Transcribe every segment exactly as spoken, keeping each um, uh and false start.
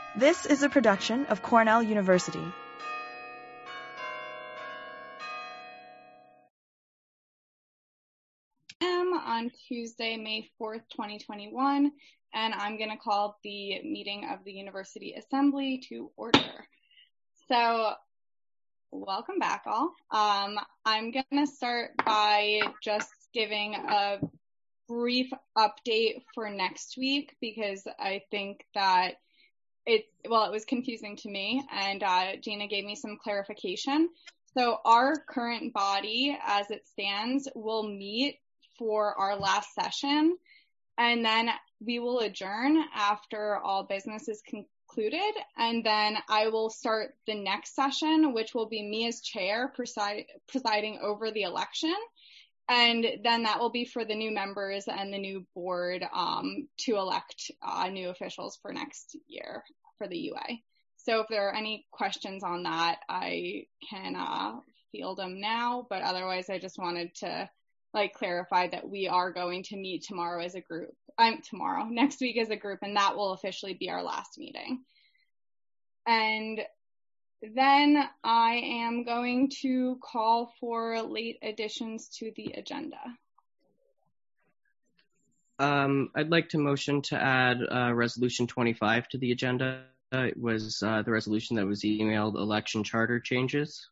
This is a production of Cornell University. On Tuesday, May fourth, twenty twenty-one, and I'm going to call the meeting of the University Assembly to order. So, welcome back all. Um, I'm going to start by just giving a brief update for next week because I think that it, well, it was confusing to me, and uh, Gina gave me some clarification. So, our current body, as it stands, will meet for our last session, and then we will adjourn after all business is concluded, and then I will start the next session, which will be me as chair preside, presiding over the election, and then that will be for the new members and the new board um, to elect uh, new officials for next year for the U A. So if there are any questions on that, I can uh, field them now, but otherwise I just wanted to like clarify that we are going to meet tomorrow as a group. I'm um, tomorrow, next week as a group, and that will officially be our last meeting. And then I am going to call for late additions to the agenda. Um, I'd like to motion to add uh, Resolution twenty-five to the agenda. It was uh, the resolution that was emailed, election charter changes.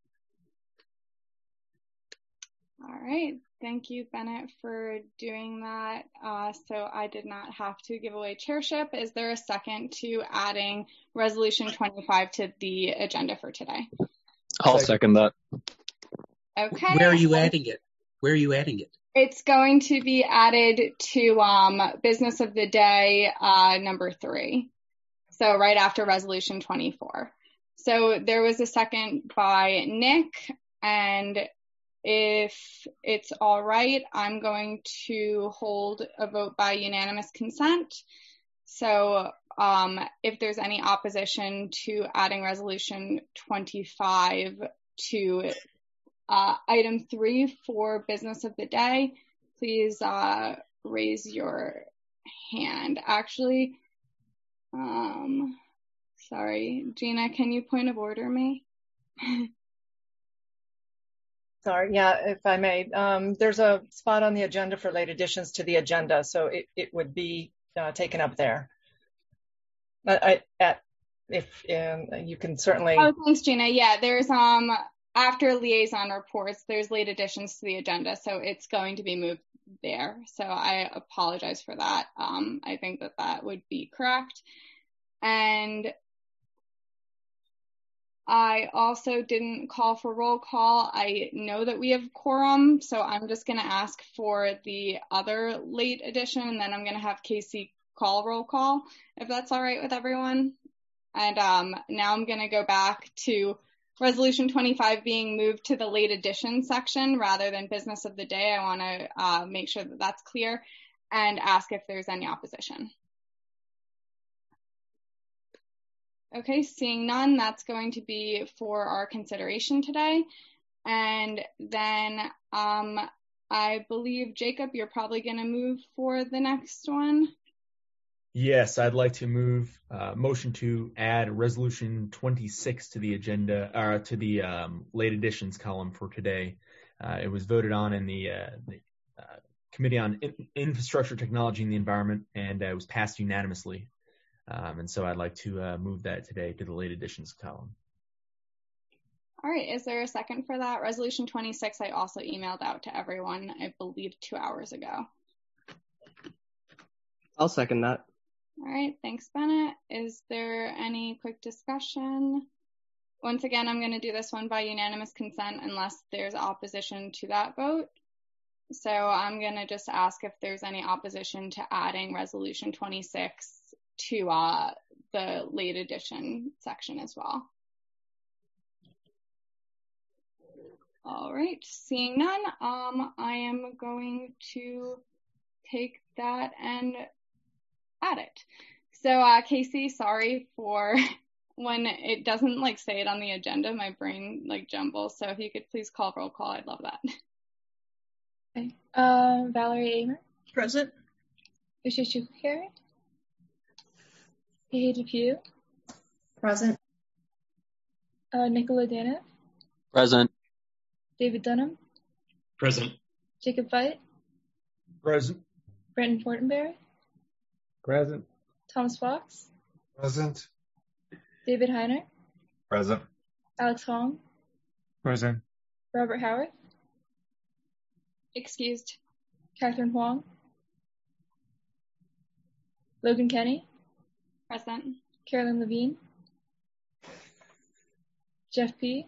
All right. Thank you, Bennett, for doing that. Uh, so I did not have to give away chairship. Is there a second to adding Resolution twenty-five to the agenda for today? I'll second that. Okay. Where are you adding it? Where are you adding it? It's going to be added to um, Business of the Day uh, number three. So right after Resolution twenty-four. So there was a second by Nick, and if it's all right, I'm going to hold a vote by unanimous consent. So um, if there's any opposition to adding Resolution twenty-five to uh, item three for Business of the Day, please uh, raise your hand. Actually, um, sorry, Gina, can you point of order me? Sorry, yeah, if I may. Um, there's a spot on the agenda for late additions to the agenda, so it, it would be uh, taken up there. But I, at, if um, you can certainly. Oh, thanks, Gina. Yeah, there's um after liaison reports, there's late additions to the agenda, so it's going to be moved there. So I apologize for that. Um, I think that that would be correct. And I also didn't call for roll call. I know that we have quorum, so I'm just going to ask for the other late addition, and then I'm going to have Casey call roll call, if that's all right with everyone. And um, now I'm going to go back to Resolution twenty-five being moved to the late addition section rather than Business of the Day. I want to uh, make sure that that's clear and ask if there's any opposition. Okay, seeing none, that's going to be for our consideration today. And then um, I believe, Jacob, you're probably going to move for the next one. Yes, I'd like to move uh, motion to add Resolution twenty-six to the agenda, or to the um, late additions column for today. Uh, it was voted on in the, uh, the uh, Committee on In- Infrastructure, Technology, and the Environment, and uh, it was passed unanimously. Um, and so I'd like to uh, move that today to the late additions column. All right. Is there a second for that? Resolution twenty-six, I also emailed out to everyone, I believe, two hours ago. I'll second that. All right. Thanks, Bennett. Is there any quick discussion? Once again, I'm going to do this one by unanimous consent unless there's opposition to that vote. So I'm going to just ask if there's any opposition to adding Resolution twenty-six to uh, the late addition section as well. All right, seeing none, um, I am going to take that and add it. So uh, Casey, sorry for when it doesn't like say it on the agenda, my brain like jumbles. So if you could please call roll call, I'd love that. Okay. Um, Valerie Amer. Present. Usha Shukari. Paige Pugh. Present. Uh, Nicola Dana. Present. David Dunham. Present. Jacob Veit. Present. Brandon Fortenberry. Present. Thomas Fox. Present. David Heiner. Present. Alex Hong. Present. Robert Howard. Excused. Catherine Huang. Logan Kenny. Present. Carolyn Levine. Jeff P.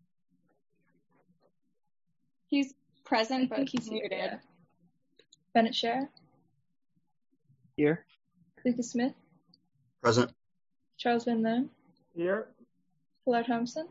He's present, I but think he's muted. muted. Bennett Scher. Here. Lucas Smith. Present. Charles Van Loan. Here. Pilar Thompson.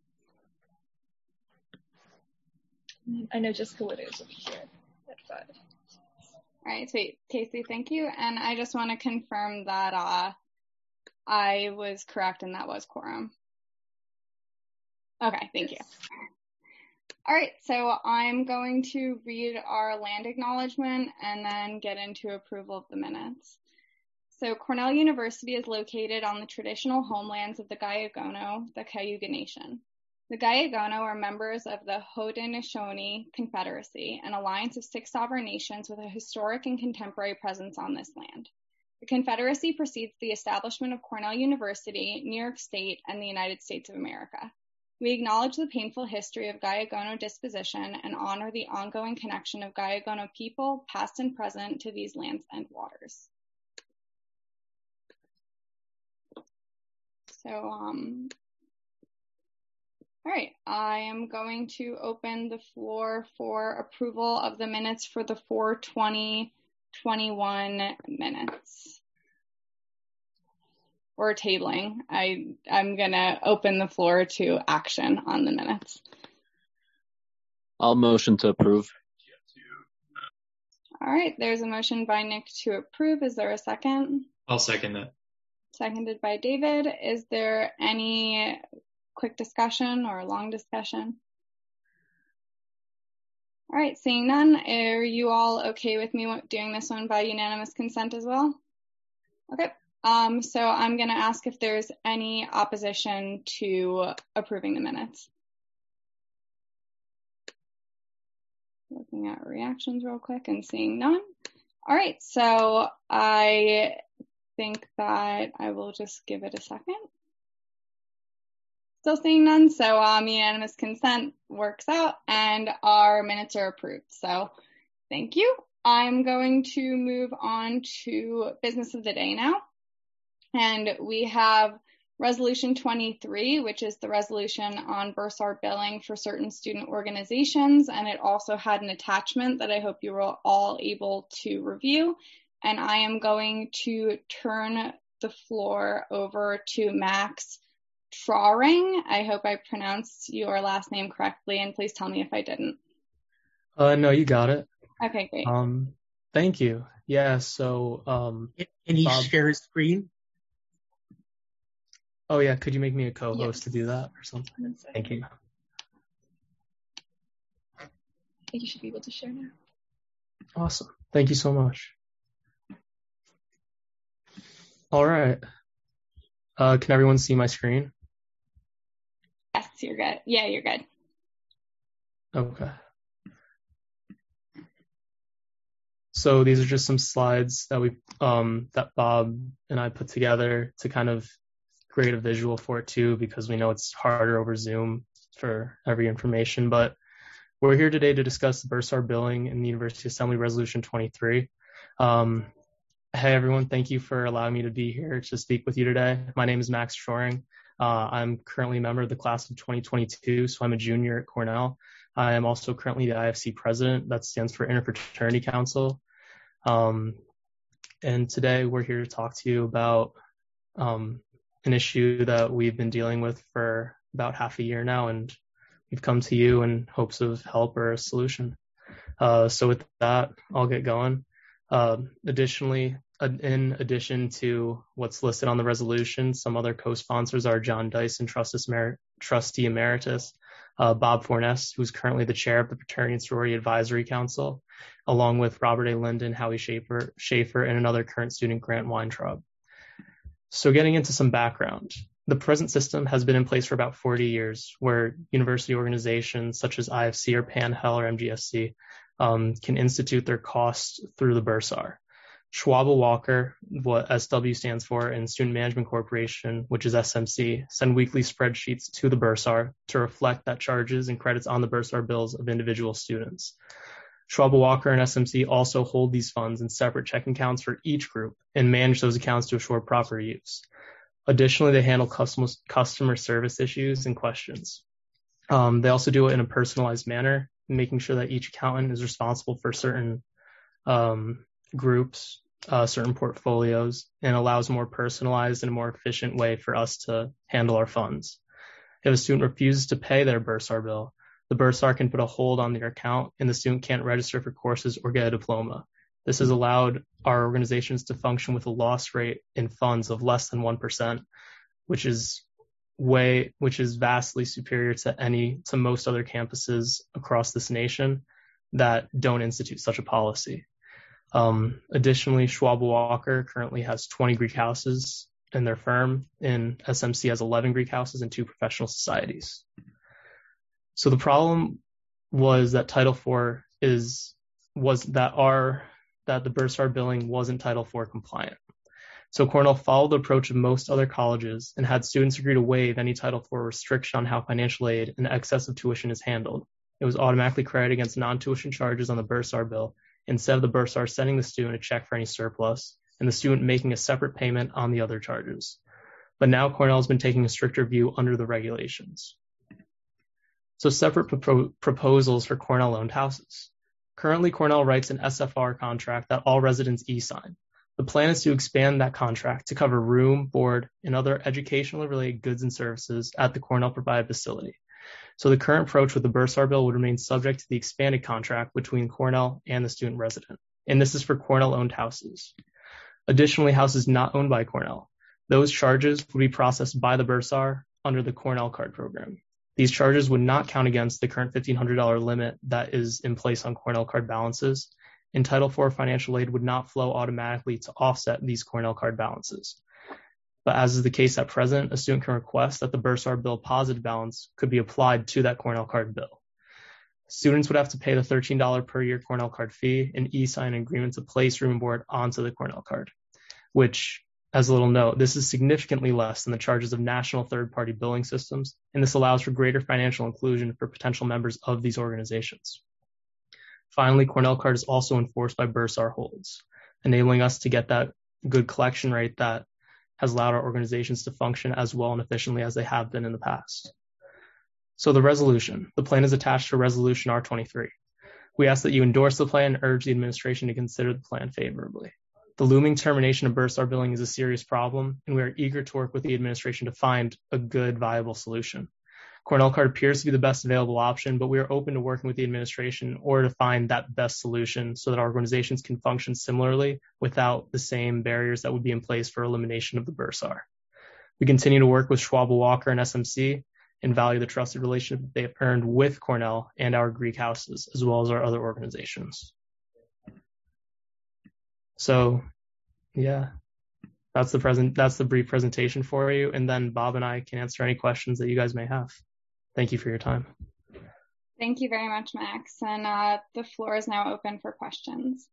I know Jessica Witters will be here at five. All right, sweet. Casey, thank you. And I just want to confirm that uh, I was correct and that was quorum. Okay, thank you. All right, so I'm going to read our land acknowledgement and then get into approval of the minutes. So Cornell University is located on the traditional homelands of the Gayagono, the Cayuga Nation. The Gayagono are members of the Haudenosaunee Confederacy, an alliance of six sovereign nations with a historic and contemporary presence on this land. The Confederacy precedes the establishment of Cornell University, New York State, and the United States of America. We acknowledge the painful history of Gayagono disposition and honor the ongoing connection of Gayagono people, past and present, to these lands and waters. So, um, all right, I am going to open the floor for approval of the minutes for the four twenty twenty-one minutes. Or tabling. I, I'm gonna open the floor to action on the minutes. I'll motion to approve. All right, there's a motion by Nick to approve. Is there a second? I'll second that. Seconded by David. Is there any quick discussion or long discussion? All right, seeing none, are you all okay with me doing this one by unanimous consent as well? Okay. Um, so I'm going to ask if there's any opposition to approving the minutes. Looking at reactions real quick and seeing none. All right, so I think that I will just give it a second. Still seeing none, so um, unanimous consent works out and our minutes are approved. So thank you. I'm going to move on to business of the day now. And we have Resolution twenty-three, which is the resolution on bursar billing for certain student organizations. And it also had an attachment that I hope you were all able to review. And I am going to turn the floor over to Max Trauring. I hope I pronounced your last name correctly, and please tell me if I didn't. Uh, no, you got it. Okay, great. Um, thank you. Yeah, so um, Can he Bob, share his screen? Oh yeah, could you make me a co-host Yes. to do that or something? One second. Thank you. I think you should be able to share now. Awesome. Thank you so much. All right. Uh, can everyone see my screen? Yes, you're good. Yeah, you're good. Okay. So these are just some slides that we um, that Bob and I put together to kind of create a visual for it too, because we know it's harder over Zoom for every information. But we're here today to discuss the bursar billing in the University Assembly Resolution twenty-three. Um, hey everyone, thank you for allowing me to be here to speak with you today. My name is Max Shoring. Uh, I'm currently a member of the class of twenty twenty-two, so I'm a junior at Cornell. I am also currently the I F C president. That stands for Interfraternity Council. Um, and today we're here to talk to you about um, an issue that we've been dealing with for about half a year now, and we've come to you in hopes of help or a solution. Uh, so with that, I'll get going. Uh, additionally, in addition to what's listed on the resolution, some other co-sponsors are John Dyson, Trustee Emeritus, uh, Bob Forness, who's currently the chair of the Fraternity and Sorority Advisory Council, along with Robert A. Linden, Howie Schaefer, Schaefer, and another current student, Grant Weintraub. So getting into some background, The present system has been in place for about forty years, where university organizations such as I F C or PAN-H E L or M G S C um, can institute their costs through the Bursar. Schwab Walker, what S W stands for, and Student Management Corporation, which is S M C, send weekly spreadsheets to the Bursar to reflect that charges and credits on the Bursar bills of individual students. Schwab Walker and S M C also hold these funds in separate checking accounts for each group and manage those accounts to assure proper use. Additionally, they handle customer, customer service issues and questions. Um, they also do it in a personalized manner, making sure that each accountant is responsible for certain um, groups, uh, certain portfolios, and allows more personalized and a more efficient way for us to handle our funds. If a student refuses to pay their Bursar bill, the Bursar can put a hold on their account and the student can't register for courses or get a diploma. This has allowed our organizations to function with a loss rate in funds of less than one percent, which is way, which is vastly superior to any, to most other campuses across this nation that don't institute such a policy. Um, additionally, Schwab Walker currently has twenty Greek houses in their firm, and S M C has eleven Greek houses and two professional societies. So the problem was that Title four is, was that our, that the Bursar billing wasn't Title four compliant. So Cornell followed the approach of most other colleges and had students agree to waive any Title four restriction on how financial aid and excessive tuition is handled. It was automatically credited against non-tuition charges on the Bursar bill, instead of the Bursar sending the student a check for any surplus and the student making a separate payment on the other charges. But now Cornell has been taking a stricter view under the regulations. So separate pro- proposals for Cornell-owned houses. Currently, Cornell writes an S F R contract that all residents e-sign. The plan is to expand that contract to cover room, board, and other educationally related goods and services at the Cornell-provided facility. So the current approach with the Bursar bill would remain subject to the expanded contract between Cornell and the student resident. And this is for Cornell-owned houses. Additionally, houses not owned by Cornell, those charges would be processed by the Bursar under the Cornell card program. These charges would not count against the current fifteen hundred dollars limit that is in place on Cornell card balances, and Title four financial aid would not flow automatically to offset these Cornell card balances. But as is the case at present, a student can request that the Bursar bill positive balance could be applied to that Cornell card bill. Students would have to pay the thirteen dollars per year Cornell card fee and e-sign an agreement to place room and board onto the Cornell card, which, as a little note, this is significantly less than the charges of national third-party billing systems, and this allows for greater financial inclusion for potential members of these organizations. Finally, Cornell card is also enforced by Bursar holds, enabling us to get that good collection rate that has allowed our organizations to function as well and efficiently as they have been in the past. So the resolution. The plan is attached to Resolution R twenty-three. We ask that you endorse the plan and urge the administration to consider the plan favorably. The looming termination of Bursar billing is a serious problem, and we are eager to work with the administration to find a good, viable solution. Cornell card appears to be the best available option, but we are open to working with the administration in order to find that best solution so that our organizations can function similarly without the same barriers that would be in place for elimination of the Bursar. We continue to work with Schwab Walker and S M C and value the trusted relationship they have earned with Cornell and our Greek houses, as well as our other organizations. So, yeah, that's the present. That's the brief presentation for you, and then Bob and I can answer any questions that you guys may have. Thank you for your time. Thank you very much, Max. And uh, the floor is now open for questions.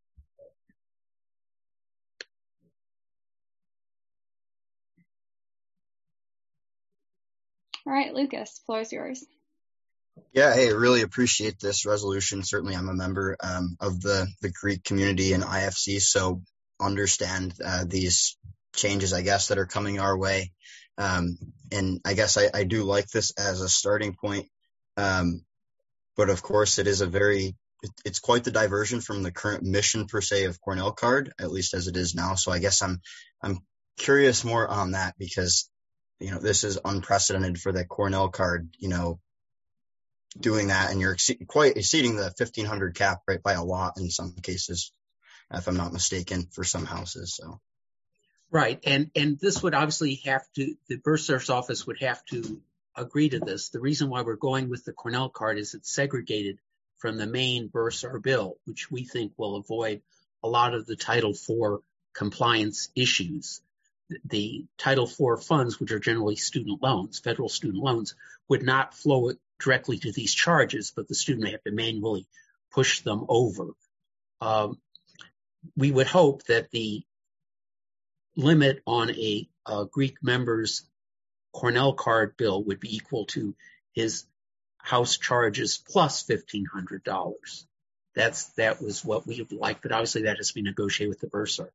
All right, Lucas, floor is yours. Yeah, hey, really appreciate this resolution. Certainly, I'm a member um, of the, the Greek community and I F C, so understand uh, these changes, I guess, that are coming our way. Um, and I guess I, I do like this as a starting point. Um, but of course, it is a very, it, it's quite the diversion from the current mission per se of Cornell card, at least as it is now. So I guess I'm, I'm curious more on that because, you know, this is unprecedented for the Cornell card, you know, doing that, and you're ex- quite exceeding the fifteen hundred cap, right, by a lot in some cases, if I'm not mistaken, for some houses. So, right, and and this would obviously have to, the Bursar's office would have to agree to this. The reason why we're going with the Cornell card is it's segregated from the main Bursar bill, which we think will avoid a lot of the Title four compliance issues. the Title four funds, which are generally student loans, federal student loans, would not flow directly to these charges, but the student may have to manually push them over. Um, we would hope that the limit on a, a Greek member's Cornell card bill would be equal to his house charges plus fifteen hundred dollars. That's that was what we would like, but obviously that has to be negotiated with the bursar.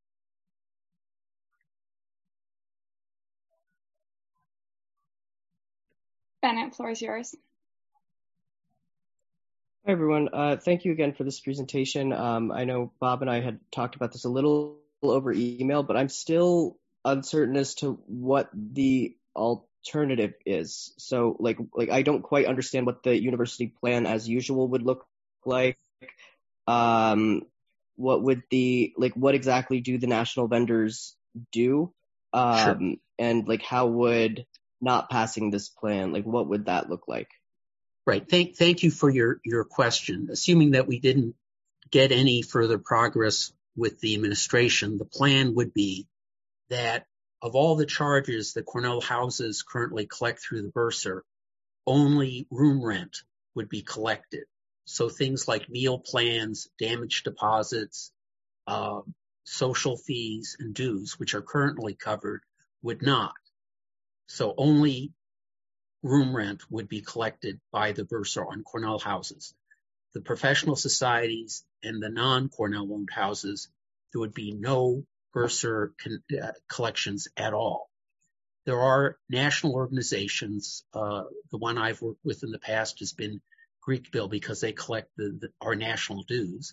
Bennett, floor is yours. Hi, everyone. Uh, thank you again for this presentation. Um, I know Bob and I had talked about this a little over email, but I'm still uncertain as to what the alternative is. So, like, like I don't quite understand what the university plan as usual would look like. Um, what would the, like, what exactly do the national vendors do? Um, Sure. And, like, how would not passing this plan, like, what would that look like? Right. Thank, thank you for your, your question. Assuming that we didn't get any further progress with the administration, the plan would be that of all the charges that Cornell houses currently collect through the bursar, only room rent would be collected. So things like meal plans, damage deposits, uh, social fees, and dues, which are currently covered, would not. So only room rent would be collected by the bursar on Cornell houses. The professional societies and the non-Cornell owned houses, there would be no bursar con- uh, collections at all. There are national organizations. Uh, the one I've worked with in the past has been Greek Bill, because they collect the, the, our national dues.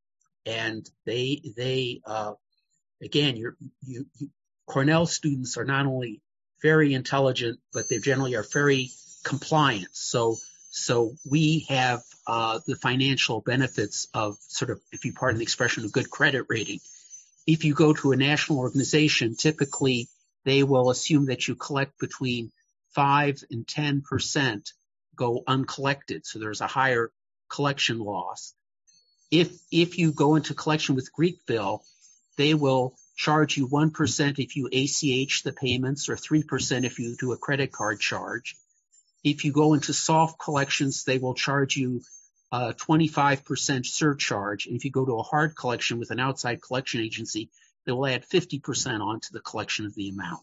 And they, they uh, again, you're, you, you, Cornell students are not only very intelligent, but they generally are very compliant. So, so we have uh, the financial benefits of sort of, if you pardon the expression, a good credit rating. If you go to a national organization, typically they will assume that you collect between five and ten percent go uncollected. So there's a higher collection loss. If, if you go into collection with Greek Bill, they will charge you one percent if you A C H the payments, or three percent if you do a credit card charge. If you go into soft collections, they will charge you a twenty-five percent surcharge. And if you go to a hard collection with an outside collection agency, they will add fifty percent onto the collection of the amount.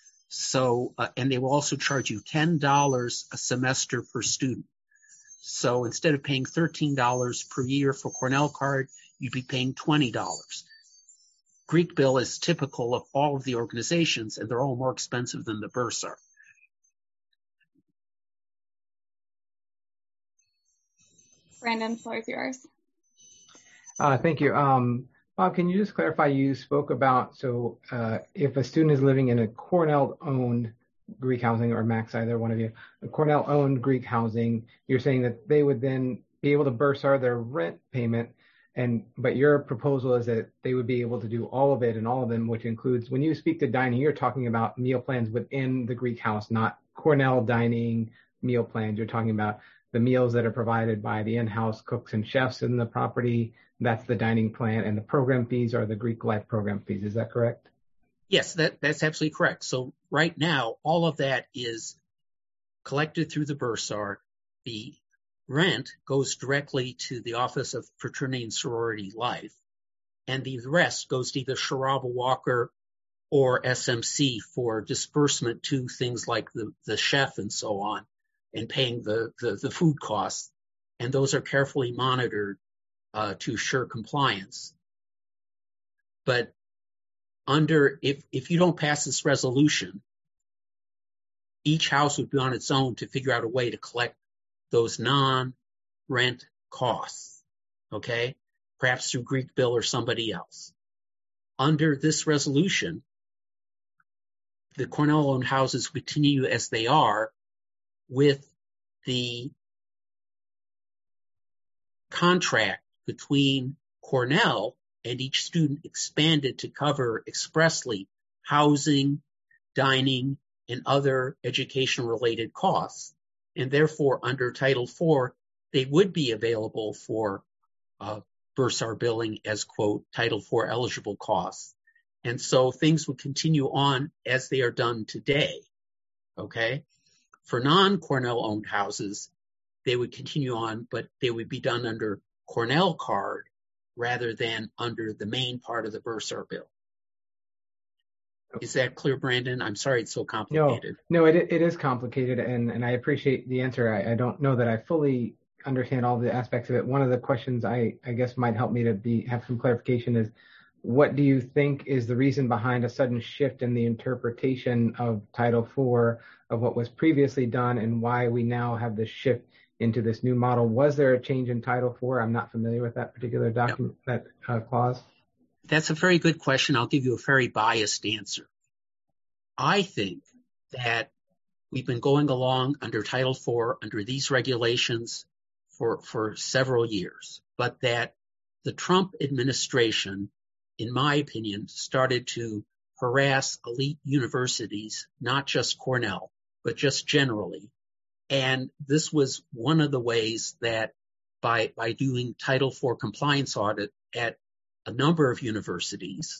So, uh, and they will also charge you ten dollars a semester per student. So instead of paying thirteen dollars per year for Cornell card, you'd be paying twenty dollars. Greek Bill is typical of all of the organizations, and they're all more expensive than the bursar. Brandon, floor is yours. Uh, thank you. Um, Bob, can you just clarify, you spoke about, so uh, if a student is living in a Cornell-owned Greek housing, or Max, either one of you, a Cornell-owned Greek housing, you're saying that they would then be able to bursar their rent payment, and but your proposal is that they would be able to do all of it and all of them, which includes, when you speak to dining, you're talking about meal plans within the Greek house, not Cornell dining meal plans. You're talking about the meals that are provided by the in-house cooks and chefs in the property. That's the dining plan, and the program fees are the Greek Life program fees. Is that correct? Yes, that, that's absolutely correct. So right now, all of that is collected through the bursar. The rent goes directly to the Office of Fraternity and Sorority Life, and the rest goes to either Sharaba Walker or S M C for disbursement to things like the, the chef and so on, and paying the, the, the food costs. And those are carefully monitored uh, to assure compliance. But under, if, if you don't pass this resolution, each house would be on its own to figure out a way to collect those non-rent costs, okay? Perhaps through Greek Bill or somebody else. Under this resolution, the Cornell-owned houses continue as they are, with the contract between Cornell and each student expanded to cover expressly housing, dining, and other education-related costs. And therefore, under Title four, they would be available for uh, bursar billing as, quote, Title four eligible costs. And so things would continue on as they are done today. Okay. For non-Cornell owned houses, they would continue on, but they would be done under Cornell card rather than under the main part of the Bursar bill. Is that clear, Brandon? I'm sorry it's so complicated. No, no, it it is complicated, and, and I appreciate the answer. I, I don't know that I fully understand all the aspects of it. One of the questions I, I guess might help me to be have some clarification is, what do you think is the reason behind a sudden shift in the interpretation of Title four of what was previously done, and why we now have this shift into this new model? Was there a change in Title four? I'm not familiar with that particular document, yep. that uh, clause. That's a very good question. I'll give you a very biased answer. I think that we've been going along under Title four, under these regulations for, for several years, but that the Trump administration, in my opinion, started to harass elite universities, not just Cornell, but just generally. And this was one of the ways that by, by doing Title four compliance audit at a number of universities,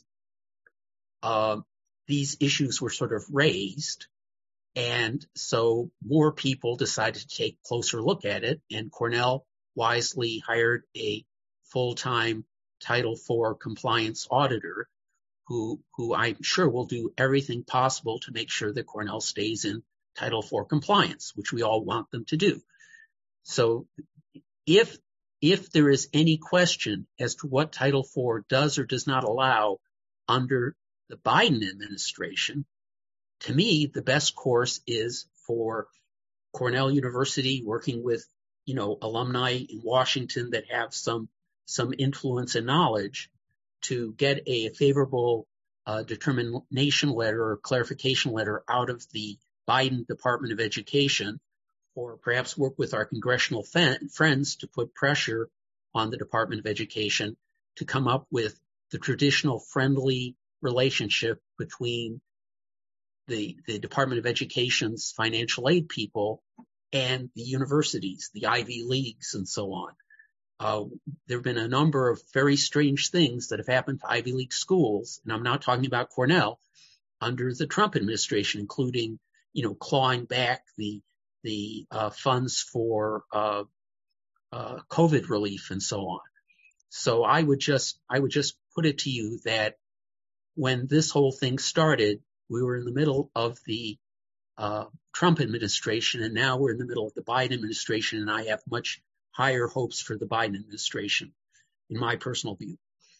uh, these issues were sort of raised. And so more people decided to take a closer look at it. And Cornell wisely hired a full-time Title four compliance auditor who, who I'm sure will do everything possible to make sure that Cornell stays in Title four compliance, which we all want them to do. So if If there is any question as to what Title four does or does not allow under the Biden administration, to me, the best course is for Cornell University working with, you know, alumni in Washington that have some, some influence and knowledge to get a favorable uh, determination letter or clarification letter out of the Biden Department of Education, or perhaps work with our congressional friends to put pressure on the Department of Education to come up with the traditional friendly relationship between the, the Department of Education's financial aid people and the universities, the Ivy Leagues, and so on. Uh, there have been a number of very strange things that have happened to Ivy League schools, and I'm not talking about Cornell, under the Trump administration, including, you know, clawing back the the uh, funds for uh, uh, COVID relief and so on. So I would just I would just put it to you that when this whole thing started, we were in the middle of the uh, Trump administration, and now we're in the middle of the Biden administration, and I have much higher hopes for the Biden administration, in my personal view.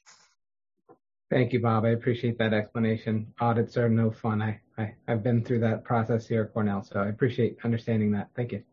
Thank you, Bob. I appreciate that explanation. Audits are no fun. I, I, I've been through that process here at Cornell, so I appreciate understanding that. Thank you.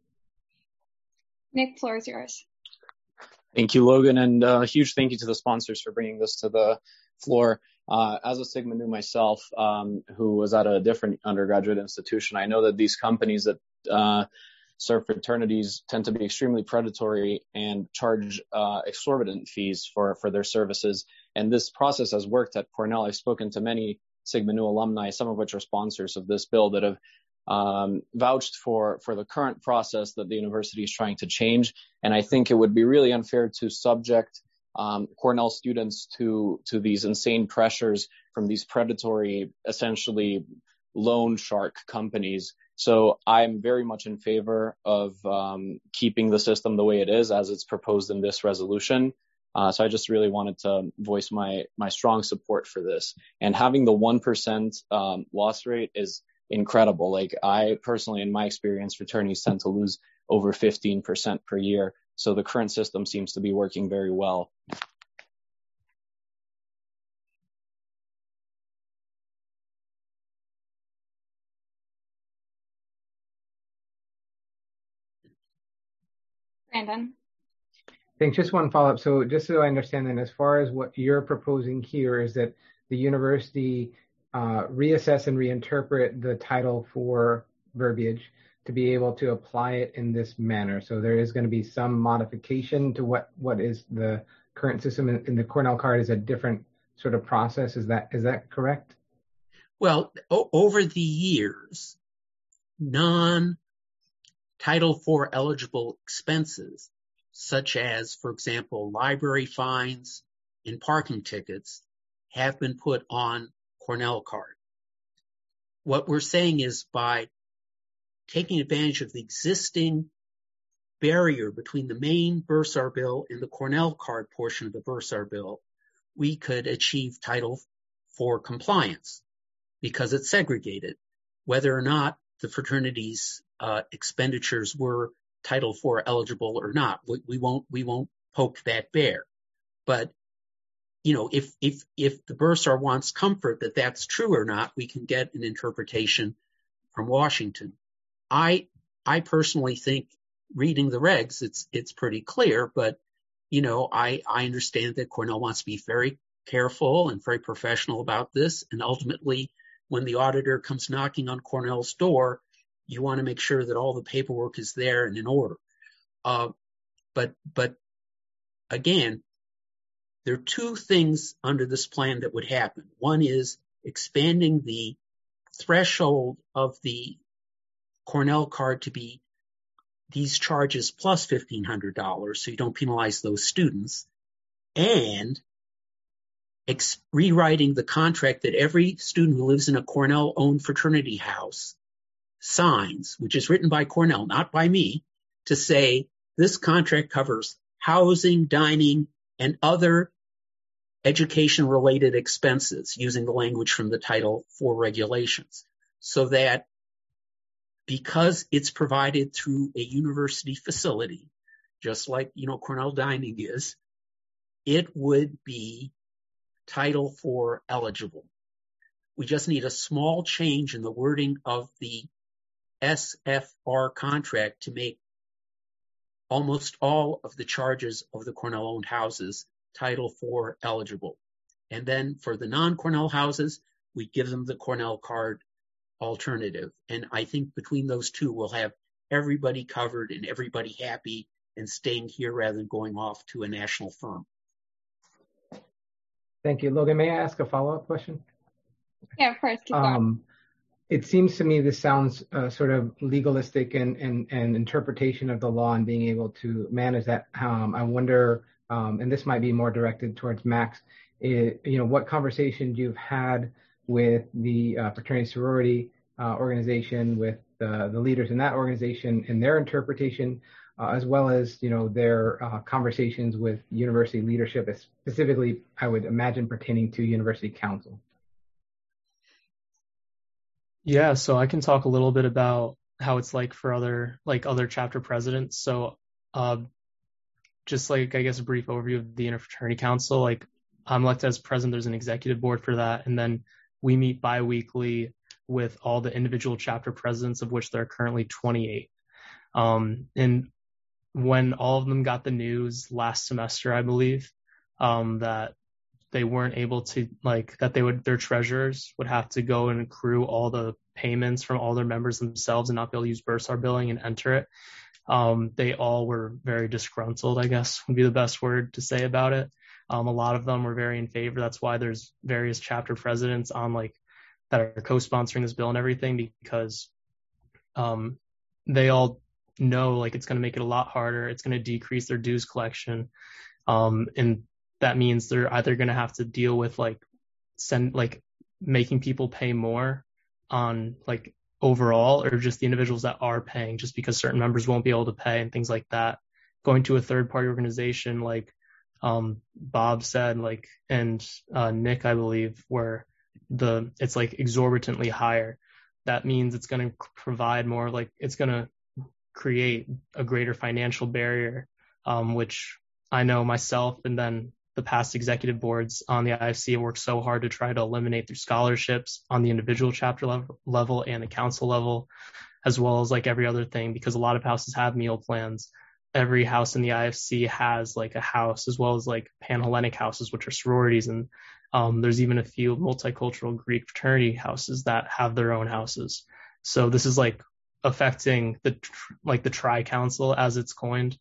Nick, floor is yours. Thank you, Logan, and a uh, huge thank you to the sponsors for bringing this to the floor. Uh, as a Sigma Nu myself, um, who was at a different undergraduate institution, I know that these companies that uh, serve fraternities tend to be extremely predatory and charge uh, exorbitant fees for, for their services. And this process has worked at Cornell. I've spoken to many Sigma Nu alumni, some of which are sponsors of this bill, that have um, vouched for, for the current process that the university is trying to change. And I think it would be really unfair to subject um, Cornell students to, to these insane pressures from these predatory, essentially loan shark companies. So I'm very much in favor of um, keeping the system the way it is as it's proposed in this resolution. Uh, so I just really wanted to voice my my strong support for this. And having the one percent um, loss rate is incredible. Like I personally, in my experience, fraternities tend to lose over fifteen percent per year. So the current system seems to be working very well. Brandon. Thanks. Just one follow-up. So just so I understand then, as far as what you're proposing here is that the university uh, reassess and reinterpret the Title four verbiage to be able to apply it in this manner. So there is going to be some modification to what, what is the current system in, in the Cornell card is a different sort of process. Is that is that correct? Well, o- over the years, non-Title four eligible expenses, such as, for example, library fines and parking tickets, have been put on Cornell card. What we're saying is by taking advantage of the existing barrier between the main Bursar bill and the Cornell card portion of the Bursar bill, we could achieve Title four compliance because it's segregated. Whether or not the fraternities' uh, expenditures were Title four eligible or not, we, we won't we won't poke that bear. But you know, if if if the bursar wants comfort that that's true or not, we can get an interpretation from Washington. I I personally think, reading the regs, it's it's pretty clear. But you know, I I understand that Cornell wants to be very careful and very professional about this, and ultimately, when the auditor comes knocking on Cornell's door, you want to make sure that all the paperwork is there and in order. Uh, but but again, there are two things under this plan that would happen. One is expanding the threshold of the Cornell card to be these charges plus fifteen hundred dollars, so you don't penalize those students, and ex- rewriting the contract that every student who lives in a Cornell-owned fraternity house signs, which is written by Cornell, not by me, to say this contract covers housing, dining, and other education-related expenses, using the language from the Title four regulations, so that because it's provided through a university facility, just like, you know, Cornell Dining is, it would be Title four eligible. We just need a small change in the wording of the S F R contract to make almost all of the charges of the Cornell-owned houses Title four eligible. And then for the non-Cornell houses, we give them the Cornell card alternative. And I think between those two, we'll have everybody covered and everybody happy and staying here rather than going off to a national firm. Thank you. Logan, may I ask a follow-up question? Yeah, of course. Keep going. Um, it seems to me this sounds uh, sort of legalistic and, and, and interpretation of the law and being able to manage that. Um, I wonder, um, and this might be more directed towards Max, it, you know, what conversations you've had with the uh, fraternity sorority uh, organization, with uh, the leaders in that organization and their interpretation, uh, as well as, you know, their uh, conversations with university leadership, specifically, I would imagine, pertaining to university council. Yeah, so I can talk a little bit about how it's like for other like other chapter presidents. So uh, just like, I guess, a brief overview of the Interfraternity Council. Like, I'm elected as president. There's an executive board for that. And then we meet bi-weekly with all the individual chapter presidents, of which there are currently twenty-eight. Um, and when all of them got the news last semester, I believe, um, that they weren't able to, like, that they would, their treasurers would have to go and accrue all the payments from all their members themselves and not be able to use Bursar billing and enter it. Um, they all were very disgruntled, I guess would be the best word to say about it. Um, a lot of them were very in favor. That's why there's various chapter presidents on like that are co-sponsoring this bill and everything, because um, they all know like it's going to make it a lot harder. It's going to decrease their dues collection. Um, and that means they're either going to have to deal with like send like making people pay more on like overall, or just the individuals that are paying just because certain members won't be able to pay and things like that. Going to a third party organization like um, Bob said, like, and uh, Nick, I believe, where the it's like exorbitantly higher. That means it's going to provide more, like it's going to create a greater financial barrier, um, which I know myself and then the past executive boards on the I F C have worked so hard to try to eliminate through scholarships on the individual chapter level, level and the council level, as well as like every other thing, because a lot of houses have meal plans. Every house in the I F C has like a house, as well as like Pan-Hellenic houses, which are sororities. And um, there's even a few multicultural Greek fraternity houses that have their own houses. So this is like affecting the, like the tri-council as it's coined,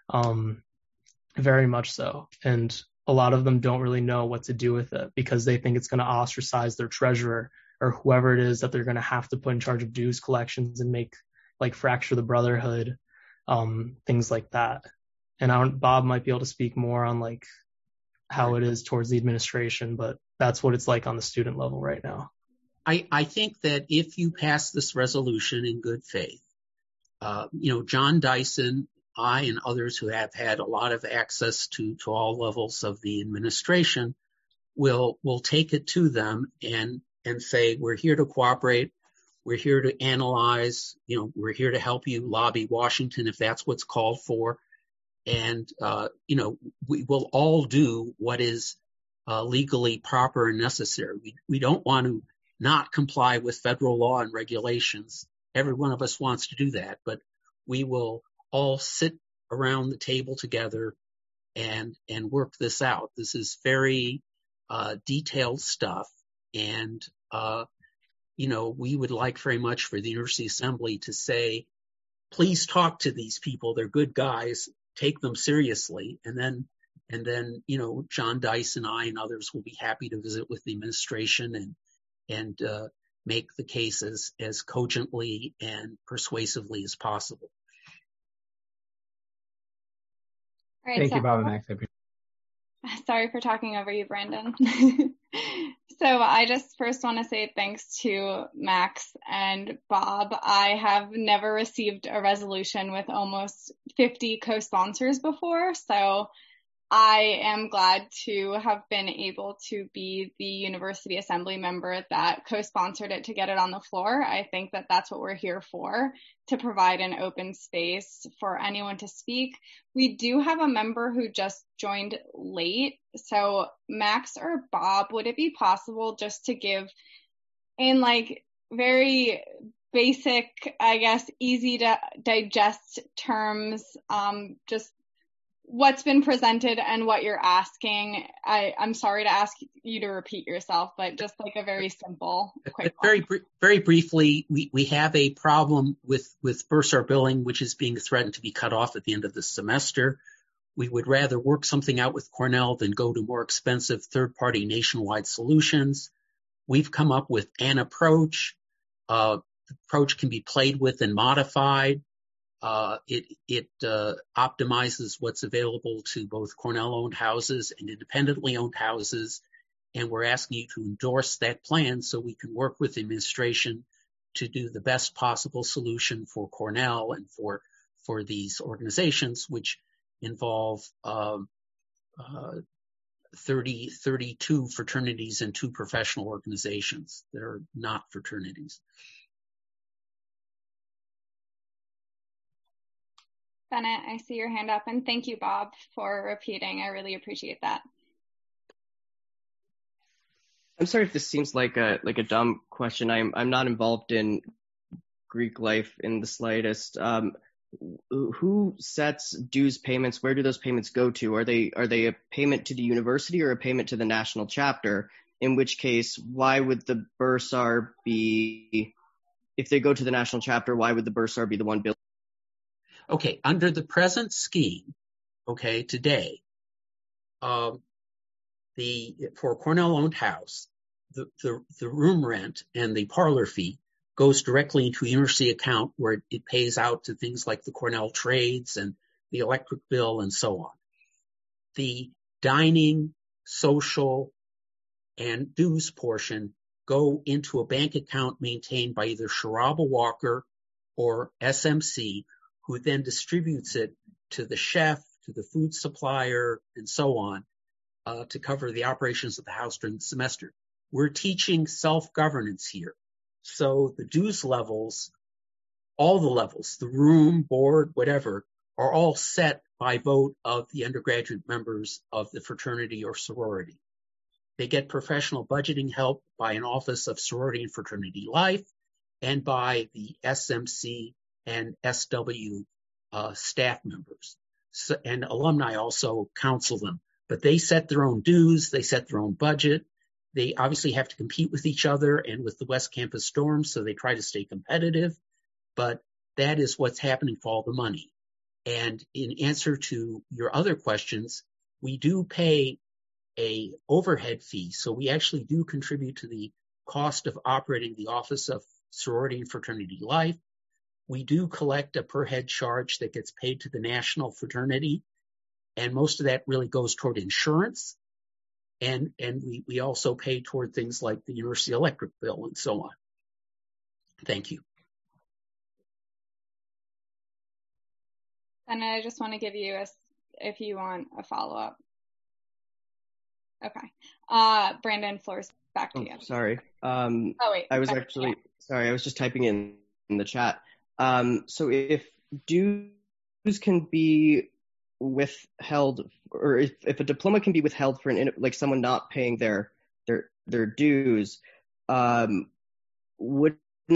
um, very much so. And a lot of them don't really know what to do with it because they think it's going to ostracize their treasurer or whoever it is that they're going to have to put in charge of dues collections and make like fracture the brotherhood. Um, things like that. And I don't, Bob might be able to speak more on like how it is towards the administration, but that's what it's like on the student level right now. I, I think that if you pass this resolution in good faith, uh, you know, John Dyson, I and others who have had a lot of access to, to all levels of the administration will will take it to them and and say, we're here to cooperate. We're here to analyze. You know, we're here to help you lobby Washington if that's what's called for. And, uh, you know, we will all do what is uh, legally proper and necessary. We, we don't want to not comply with federal law and regulations. Every one of us wants to do that, but we will all sit around the table together and and work this out. This is very uh, detailed stuff, and uh, you know, we would like very much for the University Assembly to say, please talk to these people. They're good guys. Take them seriously, and then and then you know, John Dyson, I, and others will be happy to visit with the administration and and uh, make the case as, as cogently and persuasively as possible. All right, Thank so, you, Bob and Max. Sorry for talking over you, Brandon. So I just first want to say thanks to Max and Bob. I have never received a resolution with almost fifty co-sponsors before, so I am glad to have been able to be the University Assembly member that co-sponsored it to get it on the floor. I think that that's what we're here for, to provide an open space for anyone to speak. We do have a member who just joined late. So Max or Bob, would it be possible just to give in like very basic, I guess, easy to digest terms, um, just what's been presented and what you're asking? I, I'm sorry to ask you to repeat yourself, but just like a very simple, quick Very, br- very briefly, we, we have a problem with, with bursar billing, which is being threatened to be cut off at the end of the semester. We would rather work something out with Cornell than go to more expensive third-party nationwide solutions. We've come up with an approach. Uh, the approach can be played with and modified. Uh, it it uh, optimizes what's available to both Cornell-owned houses and independently owned houses, and we're asking you to endorse that plan so we can work with the administration to do the best possible solution for Cornell and for for these organizations, which involve um, uh, thirty, thirty-two fraternities and two professional organizations that are not fraternities. Bennett, I see your hand up, and thank you, Bob, for repeating. I really appreciate that. I'm sorry if this seems like a like a dumb question. I'm I'm not involved in Greek life in the slightest. Um, who sets dues payments? Where do those payments go to? Are they are they a payment to the university or a payment to the national chapter? In which case, why would the bursar be, if they go to the national chapter, why would the bursar be the one billing? Okay, under the present scheme, okay, today, um, the for a Cornell-owned house, the, the the room rent and the parlor fee goes directly into a university account where it, it pays out to things like the Cornell trades and the electric bill and so on. The dining, social, and dues portion go into a bank account maintained by either Sharaba Walker or S M C, who then distributes it to the chef, to the food supplier, and so on, uh, to cover the operations of the house during the semester. We're teaching self-governance here. So the dues levels, all the levels, the room, board, whatever, are all set by vote of the undergraduate members of the fraternity or sorority. They get professional budgeting help by an Office of Sorority and Fraternity Life and by the S M C and S W uh, staff members. So, and alumni also counsel them, but they set their own dues, they set their own budget. They obviously have to compete with each other and with the West Campus Storm, so they try to stay competitive, but that is what's happening for all the money. And in answer to your other questions, we do pay a overhead fee, so we actually do contribute to the cost of operating the Office of Sorority and Fraternity Life. We do collect a per head charge that gets paid to the national fraternity, and most of that really goes toward insurance. And, and we, we also pay toward things like the university electric bill and so on. Thank you. And I just want to give you a, if you want a follow-up. Okay. Uh, Brandon, floor's back to oh, you. Sorry. Um, oh, wait. I was okay. actually, yeah. sorry, I was just typing in, in the chat. Um, so if dues can be withheld, or if, if a diploma can be withheld for an, like someone not paying their, their, their dues, um, wouldn't,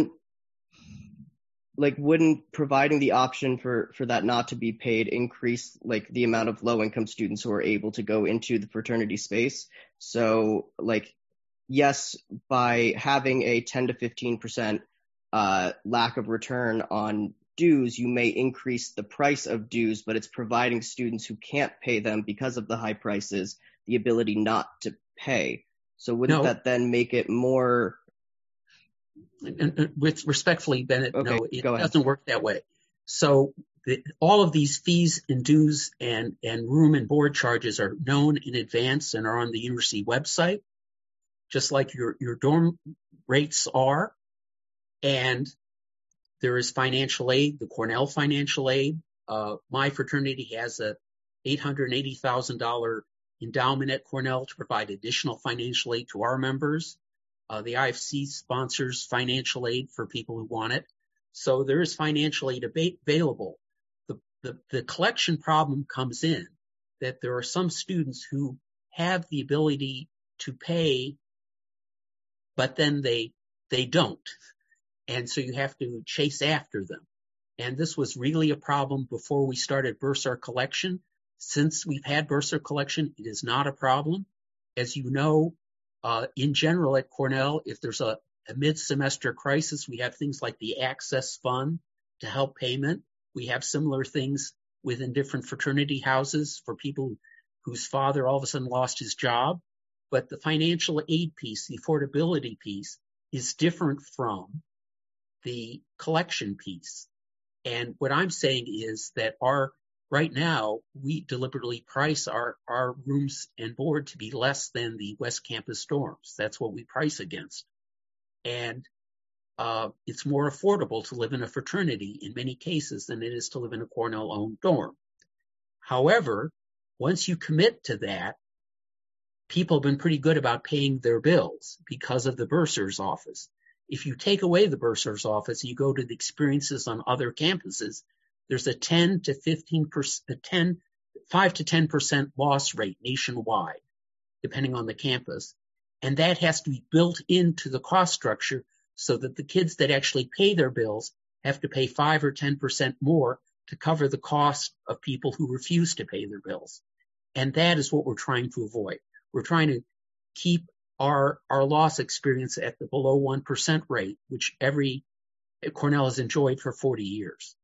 like wouldn't providing the option for, for that not to be paid increase like the amount of low income students who are able to go into the fraternity space? So like, yes, by having a ten to fifteen percent uh, lack of return on dues, you may increase the price of dues, but it's providing students who can't pay them because of the high prices the ability not to pay. So wouldn't No. that then make it more... And, and with respectfully, Bennett, okay, no, it go ahead. doesn't work that way. So the, all of these fees and dues and, and room and board charges are known in advance and are on the university website, just like your, your dorm rates are. And there is financial aid, the Cornell financial aid. Uh, my fraternity has a eight hundred eighty thousand dollars endowment at Cornell to provide additional financial aid to our members. Uh, the I F C sponsors financial aid for people who want it. So there is financial aid ab- available. The, the, the collection problem comes in that there are some students who have the ability to pay, but then they, they don't. And so you have to chase after them. And this was really a problem before we started Bursar collection. Since we've had Bursar collection, it is not a problem. As you know, Uh, in general at Cornell, if there's a, a mid-semester crisis, we have things like the Access Fund to help payment. We have similar things within different fraternity houses for people whose father all of a sudden lost his job. But the financial aid piece, the affordability piece, is different from the collection piece. And what I'm saying is that our right now, we deliberately price our, our rooms and board to be less than the West Campus dorms. That's what we price against. And uh, it's more affordable to live in a fraternity in many cases than it is to live in a Cornell-owned dorm. However, once you commit to that, people have been pretty good about paying their bills because of the bursar's office. If you take away the bursar's office and you go to the experiences on other campuses, there's a ten to fifteen percent, a ten, five to ten percent loss rate nationwide, depending on the campus. And that has to be built into the cost structure so that the kids that actually pay their bills have to pay five or ten percent more to cover the cost of people who refuse to pay their bills. And that is what we're trying to avoid. We're trying to keep our, our loss experience at the below one percent rate, which every Cornell has enjoyed for forty years.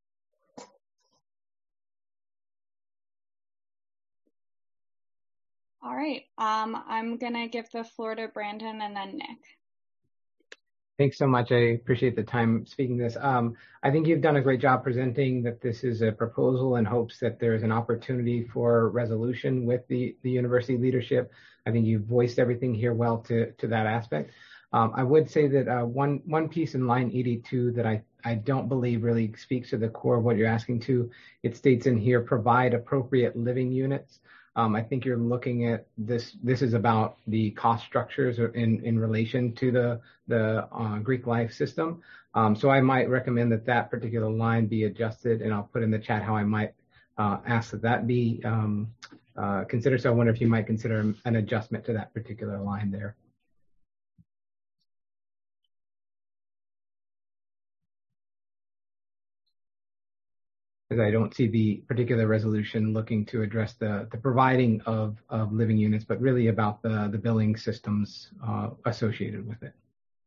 All right. Um, I'm going to give the floor to Brandon and then Nick. Thanks so much. I appreciate the time speaking this. Um, I think you've done a great job presenting that this is a proposal in hopes that there's an opportunity for resolution with the, the university leadership. I think you've voiced everything here well to, to that aspect. Um, I would say that uh, one, one piece in line eighty-two that I, I don't believe really speaks to the core of what you're asking to. It states in here, provide appropriate living units. Um, I think you're looking at this. This is about the cost structures in, in relation to the the uh, Greek life system. Um, so I might recommend that that particular line be adjusted, and I'll put in the chat how I might uh, ask that that be um, uh, considered. So I wonder if you might consider an adjustment to that particular line there. Because I don't see the particular resolution looking to address the, the providing of, of living units, but really about the, the billing systems uh, associated with it.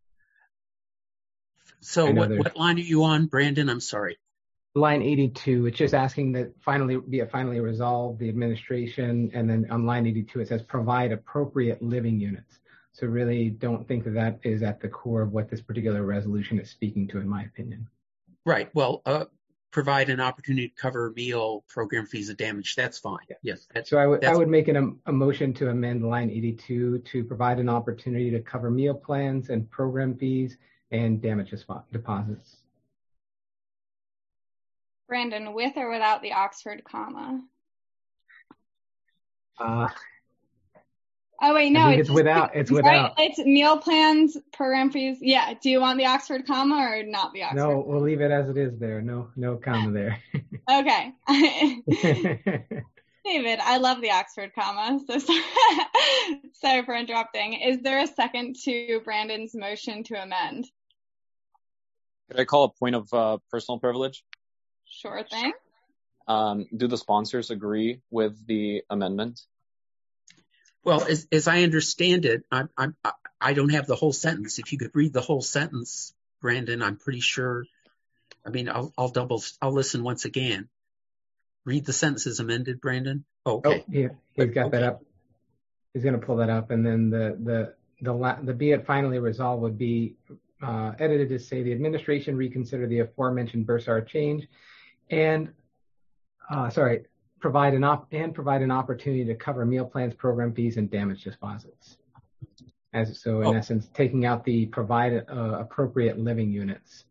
So what, what line are you on, Brandon? I'm sorry. Line eighty-two, it's just asking that finally be it finally resolved, the administration, and then on line eighty-two, it says provide appropriate living units. So really don't think that that is at the core of what this particular resolution is speaking to, in my opinion. Right. Well, uh, provide an opportunity to cover meal program fees and damage. That's fine. Yes. That's, So I would that's, I would make an, a motion to amend line eighty-two to provide an opportunity to cover meal plans and program fees and damage deposits. Brandon, with or without the Oxford comma? Uh, oh wait, no, I think it's, it's without. It's without. Right? It's meal plans, program fees. Yeah. Do you want the Oxford comma or not the Oxford? No, we'll leave it as it is there. No, no comma there. Okay. David, I love the Oxford comma. So sorry, sorry for interrupting. Is there a second to Brandon's motion to amend? Could I call a point of uh, personal privilege? Sure thing. Um, do the sponsors agree with the amendment? Well, as, as I understand it, I, I, I don't have the whole sentence. If you could read the whole sentence, Brandon, I'm pretty sure. I mean, I'll, I'll double, I'll listen once again. Read the sentences amended, Brandon. Oh, okay. Oh, yeah, he's got okay. that up. He's going to pull that up, and then the the the la- the be it finally resolved would be uh, edited to say the administration reconsider the aforementioned Bursar change, and uh, sorry, provide an op- and provide an opportunity to cover meal plans, program fees, and damage deposits. As so, in oh. essence, taking out the provide uh, appropriate living units.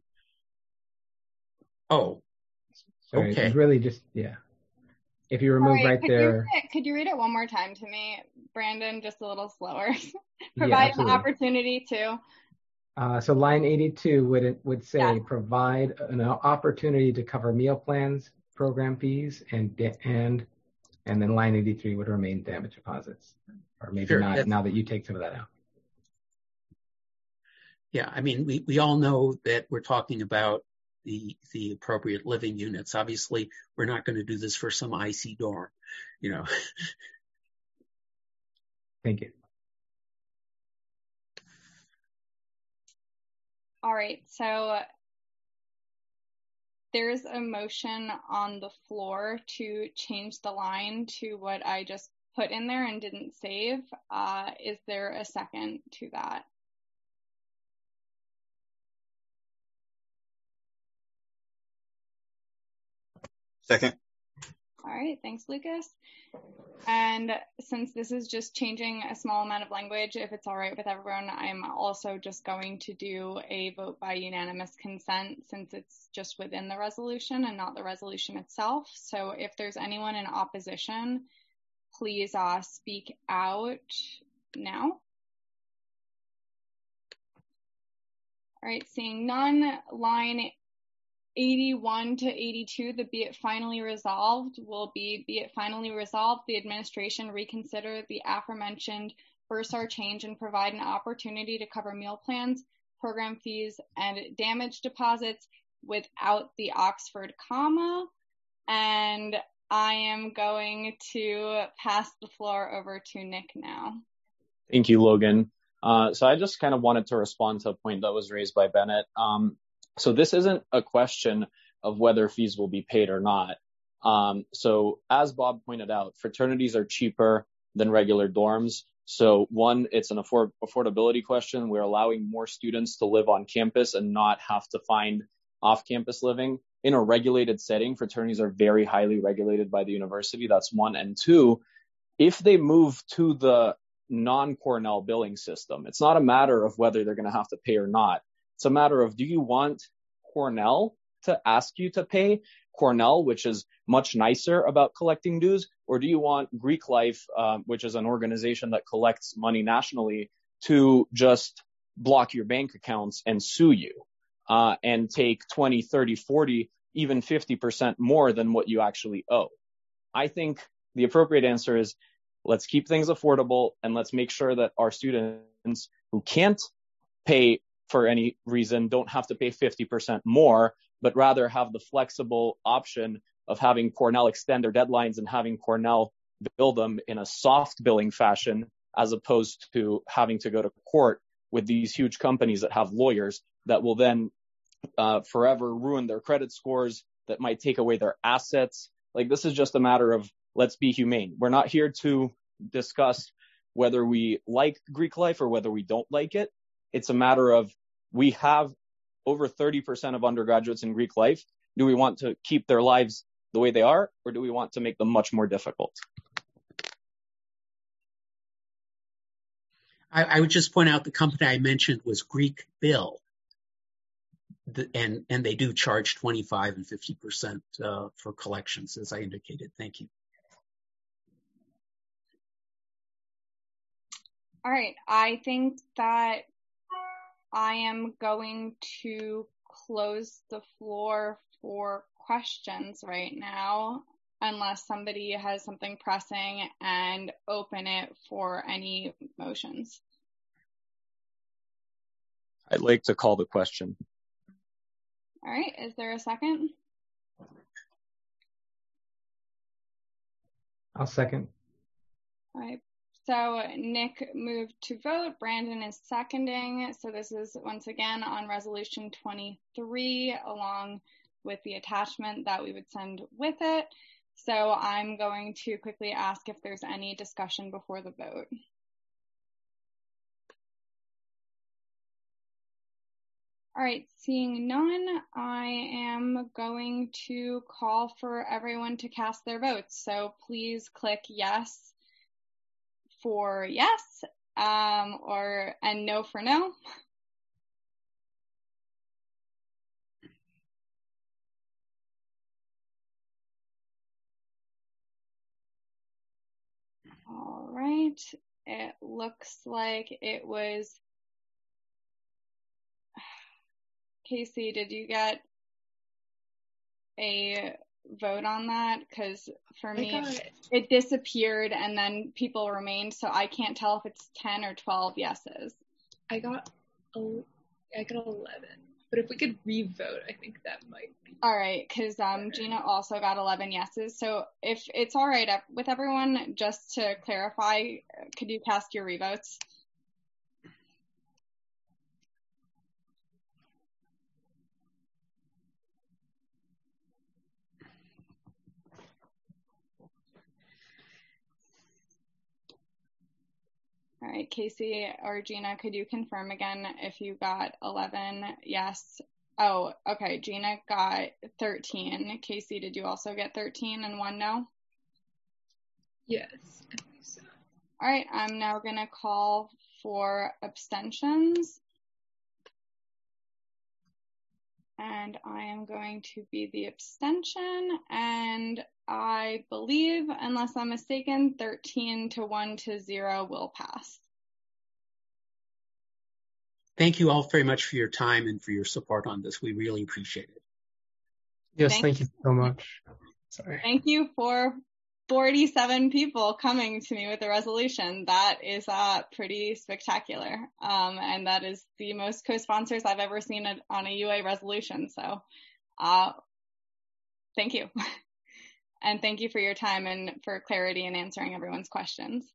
Oh. So okay. It's really just, yeah. If you remove Sorry, right could there. You read it, could you read it one more time to me, Brandon, just a little slower? Provide yeah, an opportunity to. Uh, so line eighty-two would would say yeah. provide an opportunity to cover meal plans, program fees, and and and then line eighty-three would remain damage deposits, or maybe sure, not now that you take some of that out. Yeah, I mean, we, we all know that we're talking about the the appropriate living units. Obviously, we're not going to do this for some icy dorm, you know. Thank you. All right, so there's a motion on the floor to change the line to what I just put in there and didn't save. Uh, is there a second to that? Second. All right, thanks, Lucas. And since this is just changing a small amount of language, if it's all right with everyone, I'm also just going to do a vote by unanimous consent since it's just within the resolution and not the resolution itself. So if there's anyone in opposition, please uh, speak out now. All right, seeing none, line eighty-one to eighty-two, the be it finally resolved will be be it finally resolved, the administration reconsider the aforementioned Bursar change and provide an opportunity to cover meal plans, program fees, and damage deposits without the Oxford comma. And I am going to pass the floor over to Nick now. Thank you, Logan. Uh, so I just kind of wanted to respond to a point that was raised by Bennett. Um, So this isn't a question of whether fees will be paid or not. Um, so as Bob pointed out, fraternities are cheaper than regular dorms. So one, it's an afford- affordability question. We're allowing more students to live on campus and not have to find off-campus living. In a regulated setting, fraternities are very highly regulated by the university. That's one. And two, if they move to the non-Cornell billing system, it's not a matter of whether they're going to have to pay or not. It's a matter of, do you want Cornell to ask you to pay Cornell, which is much nicer about collecting dues, or do you want Greek Life, um, which is an organization that collects money nationally, to just block your bank accounts and sue you uh, and take twenty, thirty, forty, even fifty percent more than what you actually owe? I think the appropriate answer is, let's keep things affordable and let's make sure that our students who can't pay for any reason don't have to pay fifty percent more, but rather have the flexible option of having Cornell extend their deadlines and having Cornell bill them in a soft billing fashion, as opposed to having to go to court with these huge companies that have lawyers that will then uh, forever ruin their credit scores, that might take away their assets. Like, this is just a matter of, let's be humane. We're not here to discuss whether we like Greek Life or whether we don't like it. It's a matter of, we have over thirty percent of undergraduates in Greek Life. Do we want to keep their lives the way they are, or do we want to make them much more difficult? I, I would just point out the company I mentioned was Greek Bill, the, and and they do charge twenty-five and fifty percent uh, for collections, as I indicated. Thank you. All right, I think that I am going to close the floor for questions right now, unless somebody has something pressing, and open it for any motions. I'd like to call the question. All right, is there a second? I'll second. All right, so Nick moved to vote, Brandon is seconding, so this is once again on resolution twenty-three, along with the attachment that we would send with it. So I'm going to quickly ask if there's any discussion before the vote. All right, seeing none, I am going to call for everyone to cast their votes. So please click yes for yes, um, or and no for no. All right, it looks like it was, Casey, did you get a vote on that? Because for me, got, it disappeared and then people remained, so I can't tell if it's ten or twelve yeses. I got, a, I got eleven, but if we could re-vote, I think that might be. All right, because um, Gina also got eleven yeses. So if it's all right with everyone, just to clarify, could you cast your revotes? All right, Casey or Gina, could you confirm again if you got eleven yes? Oh, okay, Gina got thirteen. Casey, did you also get thirteen and one no? Yes, I think so. All right, I'm now going to call for abstentions. And I am going to be the abstention, and I believe, unless I'm mistaken, thirteen to one to zero will pass. Thank you all very much for your time and for your support on this. We really appreciate it. Yes, thank, thank you so much. Sorry. Thank you for forty-seven people coming to me with a resolution. That is uh, pretty spectacular. Um, and that is the most co-sponsors I've ever seen a, on a U A resolution. So uh, thank you. And thank you for your time and for clarity in answering everyone's questions.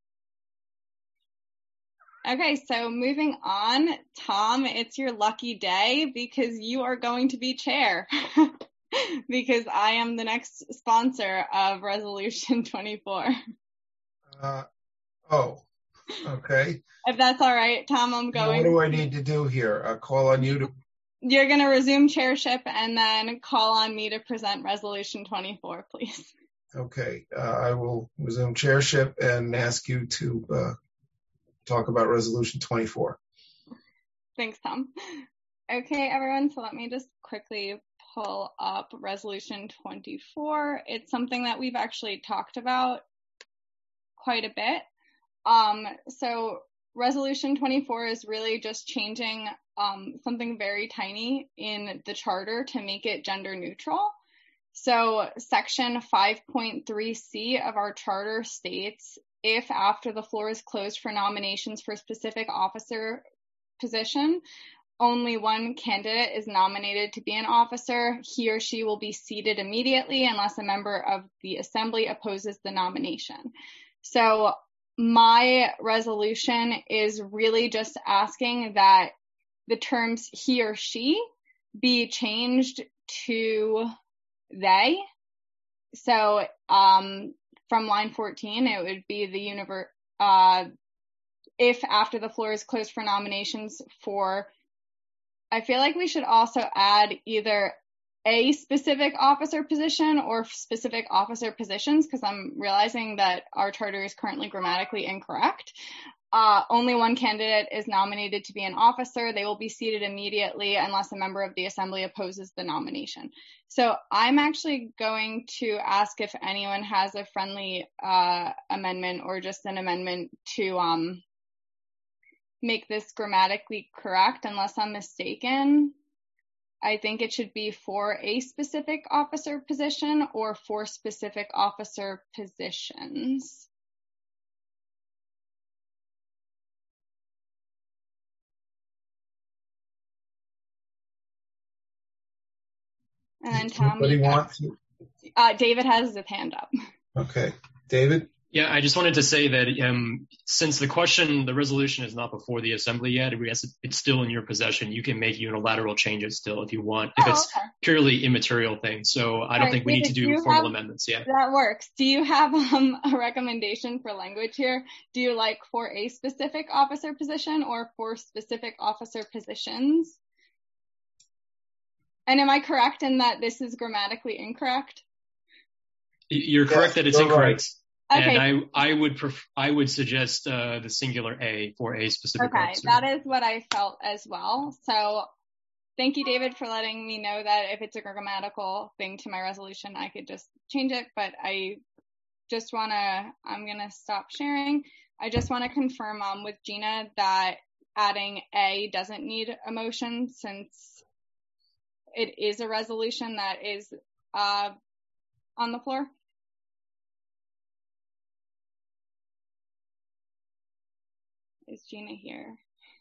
Okay, so moving on, Tom, it's your lucky day because you are going to be chair. Because I am the next sponsor of Resolution twenty-four. Uh, oh, okay. If that's all right, Tom, I'm Now, going. what do I need to do here? I'll call on you to. You're going to resume chairship and then call on me to present Resolution twenty-four, please. Okay, uh, I will resume chairship and ask you to uh, talk about Resolution twenty-four. Thanks, Tom. Okay, everyone, so let me just quickly pull up Resolution twenty-four. It's something that we've actually talked about quite a bit. Um, so Resolution twenty-four is really just changing um, something very tiny in the charter to make it gender neutral. So section five point three C of our charter states, if after the floor is closed for nominations for a specific officer position, only one candidate is nominated to be an officer, he or she will be seated immediately unless a member of the assembly opposes the nomination. So my resolution is really just asking that the terms he or she be changed to they. So um, from line fourteen, it would be the universe, uh, if after the floor is closed for nominations for, I feel like we should also add either a specific officer position or specific officer positions, because I'm realizing that our charter is currently grammatically incorrect. Uh, only one candidate is nominated to be an officer. They will be seated immediately unless a member of the assembly opposes the nomination. So I'm actually going to ask if anyone has a friendly uh, amendment or just an amendment to um, make this grammatically correct, unless I'm mistaken. I think it should be for a specific officer position or for specific officer positions. And then Tommy, want to? Uh, David has his hand up. Okay, David? Yeah, I just wanted to say that um, since the question, the resolution is not before the assembly yet, it's still in your possession. You can make unilateral changes still if you want, if oh, it's okay. purely immaterial things. So I don't right, think we David, need to do, do formal have, amendments yet. That works. Do you have um, a recommendation for language here? Do you like for a specific officer position or for specific officer positions? And am I correct in that this is grammatically incorrect? You're correct yes, that it's incorrect. Right. Okay. And I, I would pref- I would suggest uh, the singular A for a specific okay, officer. That is what I felt as well. So thank you, David, for letting me know that if it's a grammatical thing to my resolution, I could just change it. But I just want to, I'm going to stop sharing. I just want to confirm um, with Gina that adding A doesn't need a motion since it is a resolution that is uh, on the floor. Is Gina here?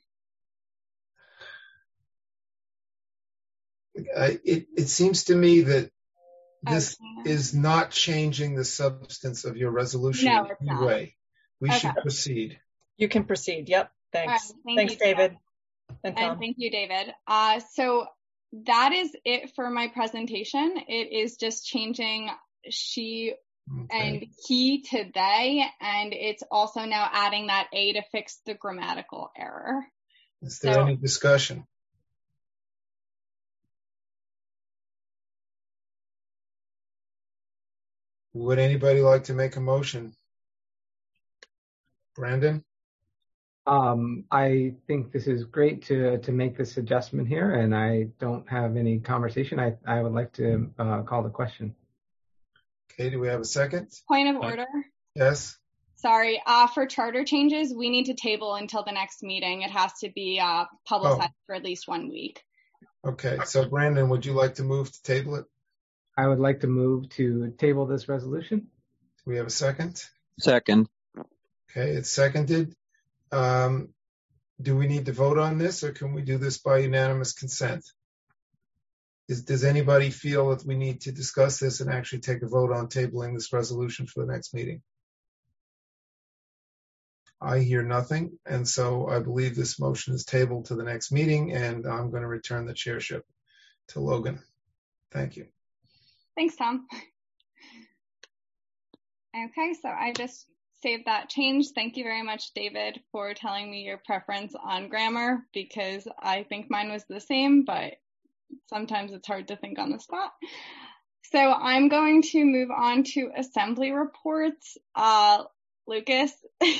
Uh, it, it seems to me that this okay. is not changing the substance of your resolution no, in it's any not. way. We okay. should proceed. You can proceed. Yep. Thanks. Right, thank Thanks, you, David. And, and thank you, David. Uh, so that is it for my presentation. It is just changing she okay. and he to they, and it's also now adding that A to fix the grammatical error. Is there so, any discussion? Would anybody like to make a motion? Brandon? Um, I think this is great to to make this adjustment here, and I don't have any conversation. I, I would like to uh, call the question. Okay, do we have a second? Point of order. Yes. Sorry, uh, for charter changes, we need to table until the next meeting. It has to be uh, publicized oh. for at least one week. Okay, so Brandon, would you like to move to table it? I would like to move to table this resolution. Do we have a second? Second. Okay, it's seconded. Um, do we need to vote on this, or can we do this by unanimous consent? Is, does anybody feel that we need to discuss this and actually take a vote on tabling this resolution for the next meeting? I hear nothing, and so I believe this motion is tabled to the next meeting, and I'm going to return the chairship to Logan. Thank you. Thanks, Tom. Okay, so I just saved that change. Thank you very much, David, for telling me your preference on grammar, because I think mine was the same, but sometimes it's hard to think on the spot. So I'm going to move on to assembly reports. Uh, Lucas,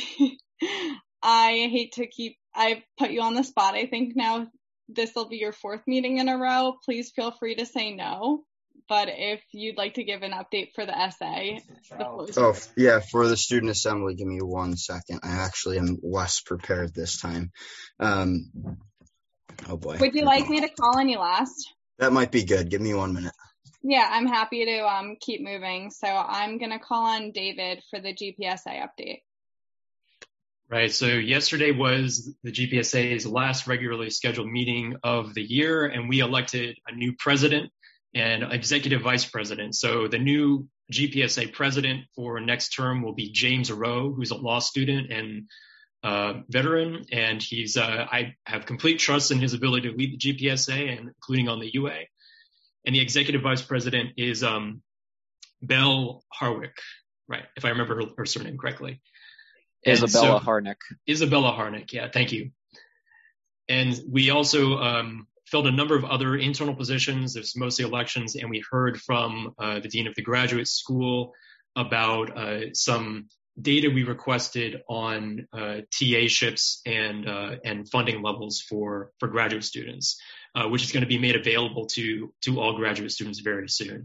I hate to keep, I put you on the spot. I think now this will be your fourth meeting in a row. Please feel free to say no. But if you'd like to give an update for the S A. The oh, yeah, for the student assembly, give me one second. I actually am less prepared this time. Um, oh, boy. Would you like me to call on you last? That might be good. Give me one minute. Yeah, I'm happy to um, keep moving. So I'm going to call on David for the G P S A update. Right. So yesterday was the G P S A's last regularly scheduled meeting of the year, and we elected a new president and executive vice president. So the new G P S A president for next term will be James Rowe, who's a law student and uh, veteran. And he's, uh, I have complete trust in his ability to lead the G P S A, and including on the U A. And the executive vice president is um, Belle Harwick, right? If I remember her, her surname correctly. Isabella so, Harnick. Isabella Harnick. Yeah. Thank you. And we also, um, filled a number of other internal positions. There's mostly elections, and we heard from uh, the dean of the graduate school about uh, some data we requested on uh, T A-ships and uh, and funding levels for for graduate students, uh, which is going to be made available to to all graduate students very soon.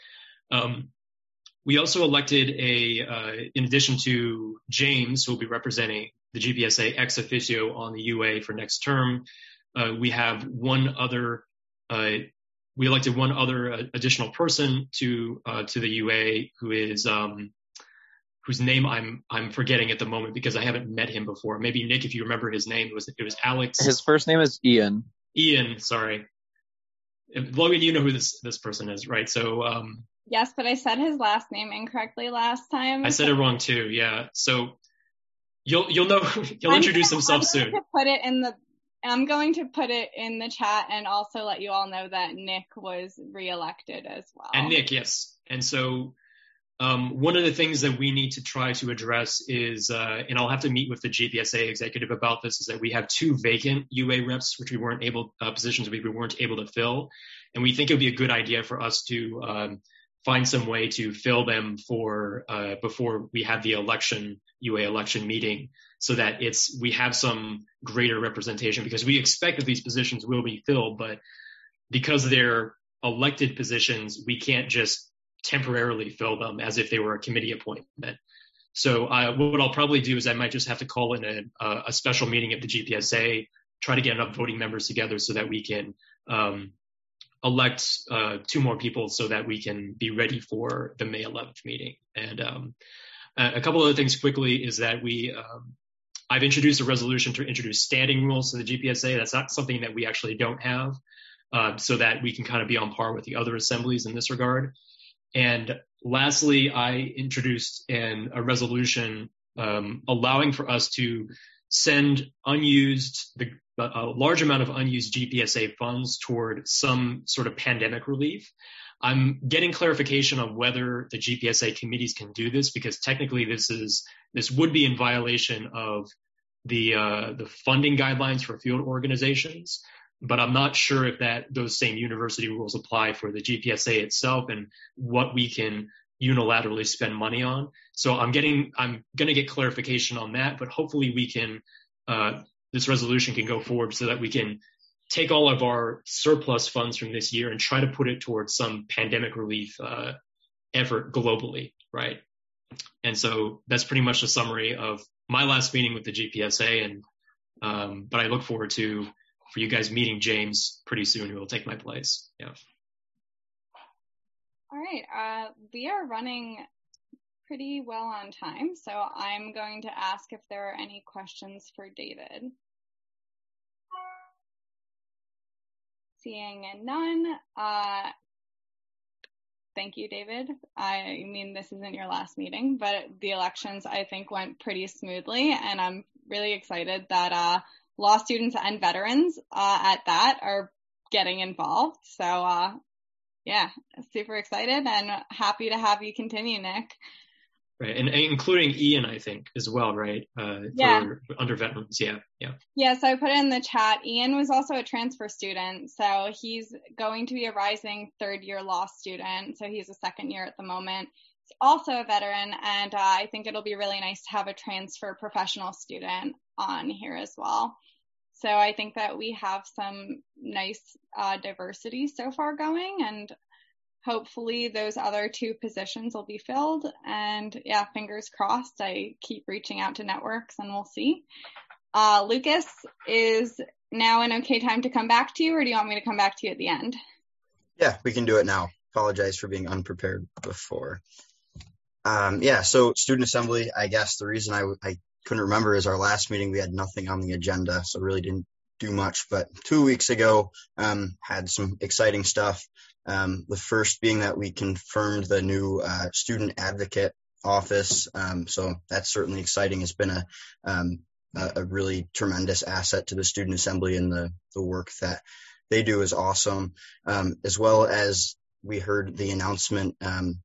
Um, we also elected a, uh, in addition to James, who will be representing the G P S A ex officio on the U A for next term, uh, we have one other. Uh, we elected one other uh, additional person to uh, to the U A, who is. Um, whose name I'm I'm forgetting at the moment because I haven't met him before. Maybe Nick, if you remember his name, it was it was Alex. His first name is Ian. Ian, sorry. Logan, you know who this this person is, right? So um, yes, but I said his last name incorrectly last time. I said it wrong too. Yeah. So you'll you'll know he'll I'm introduce gonna, himself I'm soon. Going to put it in the. I'm going to put it in the chat and also let you all know that Nick was reelected as well. And Nick, yes. And so. Um, one of the things that we need to try to address is, uh, and I'll have to meet with the G P S A executive about this, is that we have two vacant U A reps, which we weren't able, uh, positions we weren't able to fill. And we think it would be a good idea for us to um, find some way to fill them for uh, before we have the election, U A election meeting, so that it's we have some greater representation, because we expect that these positions will be filled, but because they're elected positions, we can't just temporarily fill them as if they were a committee appointment. So uh, what I'll probably do is I might just have to call in a, a special meeting of the G P S A, try to get enough voting members together so that we can um, elect uh, two more people so that we can be ready for the May eleventh meeting. And um, a couple other things quickly is that we, um, I've introduced a resolution to introduce standing rules to the G P S A. That's not something that we actually don't have, uh, so that we can kind of be on par with the other assemblies in this regard. And lastly, I introduced an, a resolution um, allowing for us to send unused, the, a large amount of unused G P S A funds toward some sort of pandemic relief. I'm getting clarification on whether the G P S A committees can do this, because technically this is this would be in violation of the uh, the funding guidelines for field organizations. But I'm not sure if that those same university rules apply for the G P S A itself and what we can unilaterally spend money on. So I'm getting, I'm going to get clarification on that, but hopefully we can, uh, this resolution can go forward so that we can take all of our surplus funds from this year and try to put it towards some pandemic relief uh, effort globally, right? And so that's pretty much a summary of my last meeting with the G P S A. And um, but I look forward to for you guys meeting James pretty soon, who will take my place. Yeah. All right. Uh, we are running pretty well on time, so I'm going to ask if there are any questions for David. Seeing none. Uh, thank you, David. I mean, this isn't your last meeting, but the elections, I think, went pretty smoothly, and I'm really excited that uh, law students and veterans uh, at that are getting involved. So, uh, yeah, super excited and happy to have you continue, Nick. Right, and, and including Ian, I think, as well, right? Uh, yeah. For under veterans, yeah, yeah. Yeah, so I put it in the chat. Ian was also a transfer student, so he's going to be a rising third-year law student, so he's a second year at the moment. He's also a veteran, and uh, I think it'll be really nice to have a transfer professional student on here as well. So I think that we have some nice uh, diversity so far going, and hopefully those other two positions will be filled. And yeah, fingers crossed. I keep reaching out to networks and we'll see. Uh, Lucas, is now an okay time to come back to you, or do you want me to come back to you at the end? Yeah, we can do it now. Apologize for being unprepared before. Um, yeah, so student assembly, I guess the reason I, I couldn't remember is our last meeting, we had nothing on the agenda, so really didn't do much. But two weeks ago, um, had some exciting stuff. Um, the first being that we confirmed the new uh, student advocate office. Um, so that's certainly exciting. It's been a, um, a really tremendous asset to the student assembly, and the, the work that they do is awesome. Um, as well as we heard the announcement um,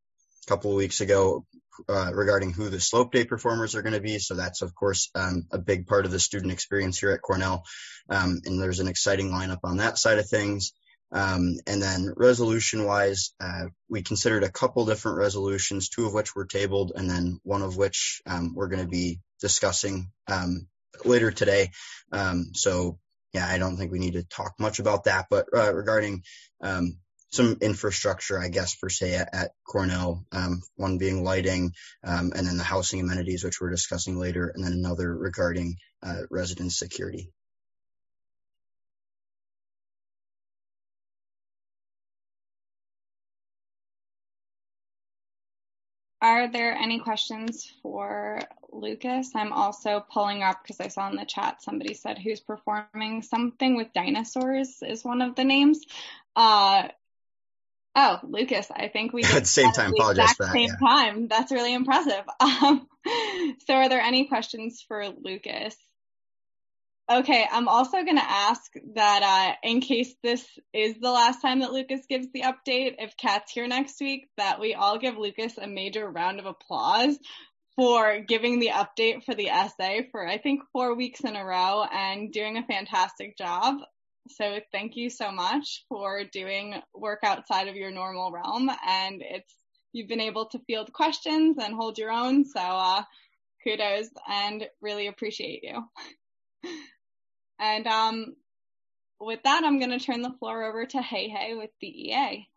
couple of weeks ago uh, regarding who the slope day performers are going to be. So that's, of course, um, a big part of the student experience here at Cornell. Um, and there's an exciting lineup on that side of things. Um, and then resolution wise, uh, we considered a couple different resolutions, two of which were tabled, and then one of which um, we're going to be discussing um, later today. Um, so yeah, I don't think we need to talk much about that, but uh, regarding um, some infrastructure, I guess, per se at, at Cornell, um, one being lighting, um, and then the housing amenities, which we're discussing later, and then another regarding uh, resident security. Are there any questions for Lucas? I'm also pulling up because I saw in the chat somebody said who's performing something with dinosaurs is one of the names. Uh, oh, Lucas, I think we did at the same time. the Apologize exact for that. Same Yeah. time. That's really impressive. Um, so, are there any questions for Lucas? Okay, I'm also going to ask that uh, in case this is the last time that Lucas gives the update, if Kat's here next week, that we all give Lucas a major round of applause for giving the update for the essay for, I think, four weeks in a row and doing a fantastic job. So thank you so much for doing work outside of your normal realm. And it's you've been able to field questions and hold your own. So uh, kudos and really appreciate you. And um, with that, I'm going to turn the floor over to Hey Hey with the E A.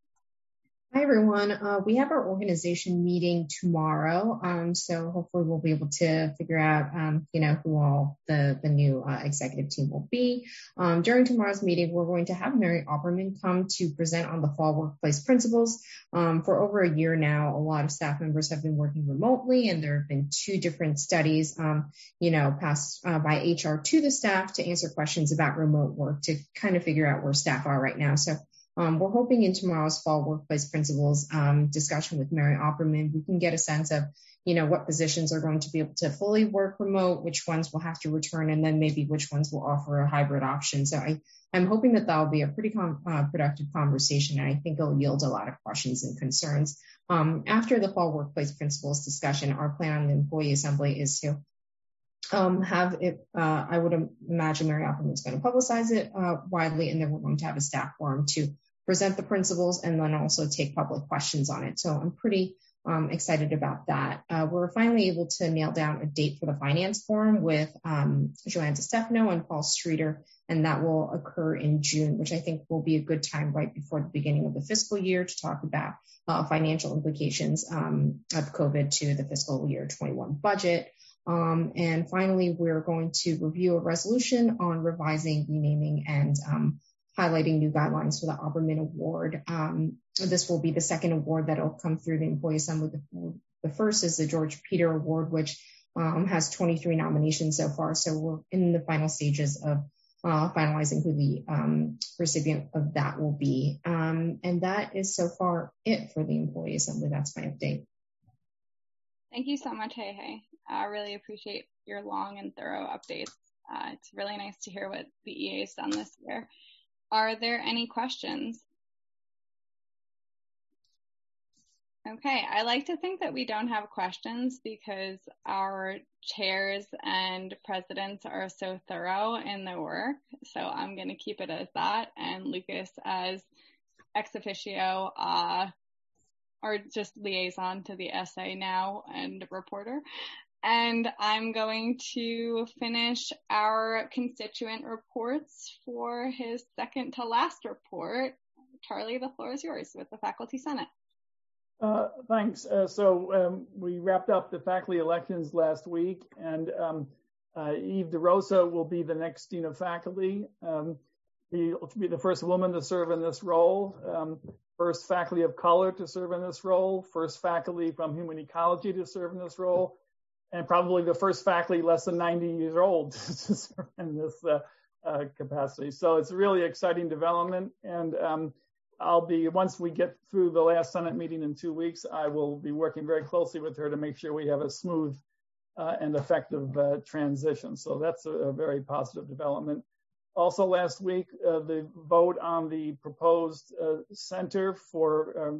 Hi, everyone. Uh, we have our organization meeting tomorrow, um, so hopefully we'll be able to figure out, um, you know, who all the, the new uh, executive team will be. Um, during tomorrow's meeting, we're going to have Mary Opperman come to present on the fall workplace principles. Um, for over a year now, a lot of staff members have been working remotely, and there have been two different studies, um, you know, passed uh, by H R to the staff to answer questions about remote work to kind of figure out where staff are right now. So Um, we're hoping in tomorrow's fall workplace principles um, discussion with Mary Opperman, we can get a sense of, you know, what positions are going to be able to fully work remote, which ones will have to return, and then maybe which ones will offer a hybrid option. So I, I'm hoping that that'll be a pretty com- uh, productive conversation, and I think it'll yield a lot of questions and concerns. Um, after the fall workplace principles discussion, our plan on the employee assembly is to Um, have it, uh, I would imagine Mary Opperman is going to publicize it uh, widely, and then we're going to have a staff forum to present the principles and then also take public questions on it. So I'm pretty um, excited about that. Uh, we're finally able to nail down a date for the finance forum with um, Joanne DeStefano and Paul Streeter, and that will occur in June, which I think will be a good time right before the beginning of the fiscal year to talk about uh, financial implications um, of COVID to the fiscal year twenty-one budget. Um, and finally, we're going to review a resolution on revising, renaming, and um, highlighting new guidelines for the Opperman Award. Um, this will be the second award that will come through the Employee Assembly. The, the first is the George Peter Award, which um, has twenty-three nominations so far. So we're in the final stages of uh, finalizing who the um, recipient of that will be. Um, and that is so far it for the Employee Assembly. That's my update. Thank you so much, Hey Hey. I really appreciate your long and thorough updates. Uh, it's really nice to hear what the E A has done this year. Are there any questions? Okay, I like to think that we don't have questions because our chairs and presidents are so thorough in their work. So I'm going to keep it as that, and Lucas as ex officio uh, or just liaison to the essay now and reporter. And I'm going to finish our constituent reports for his second to last report. Charlie, the floor is yours with the Faculty Senate. Uh, thanks. Uh, so um, we wrapped up the faculty elections last week, and um, uh, Eve DeRosa will be the next dean of faculty. Um, she'll be the first woman to serve in this role, um, first faculty of color to serve in this role, first faculty from human ecology to serve in this role, and probably the first faculty less than ninety years old to serve in this uh, uh, capacity. So it's a really exciting development, and um, I'll be, once we get through the last Senate meeting in two weeks, I will be working very closely with her to make sure we have a smooth uh, and effective uh, transition. So that's a, a very positive development. Also last week, uh, the vote on the proposed uh, center for um,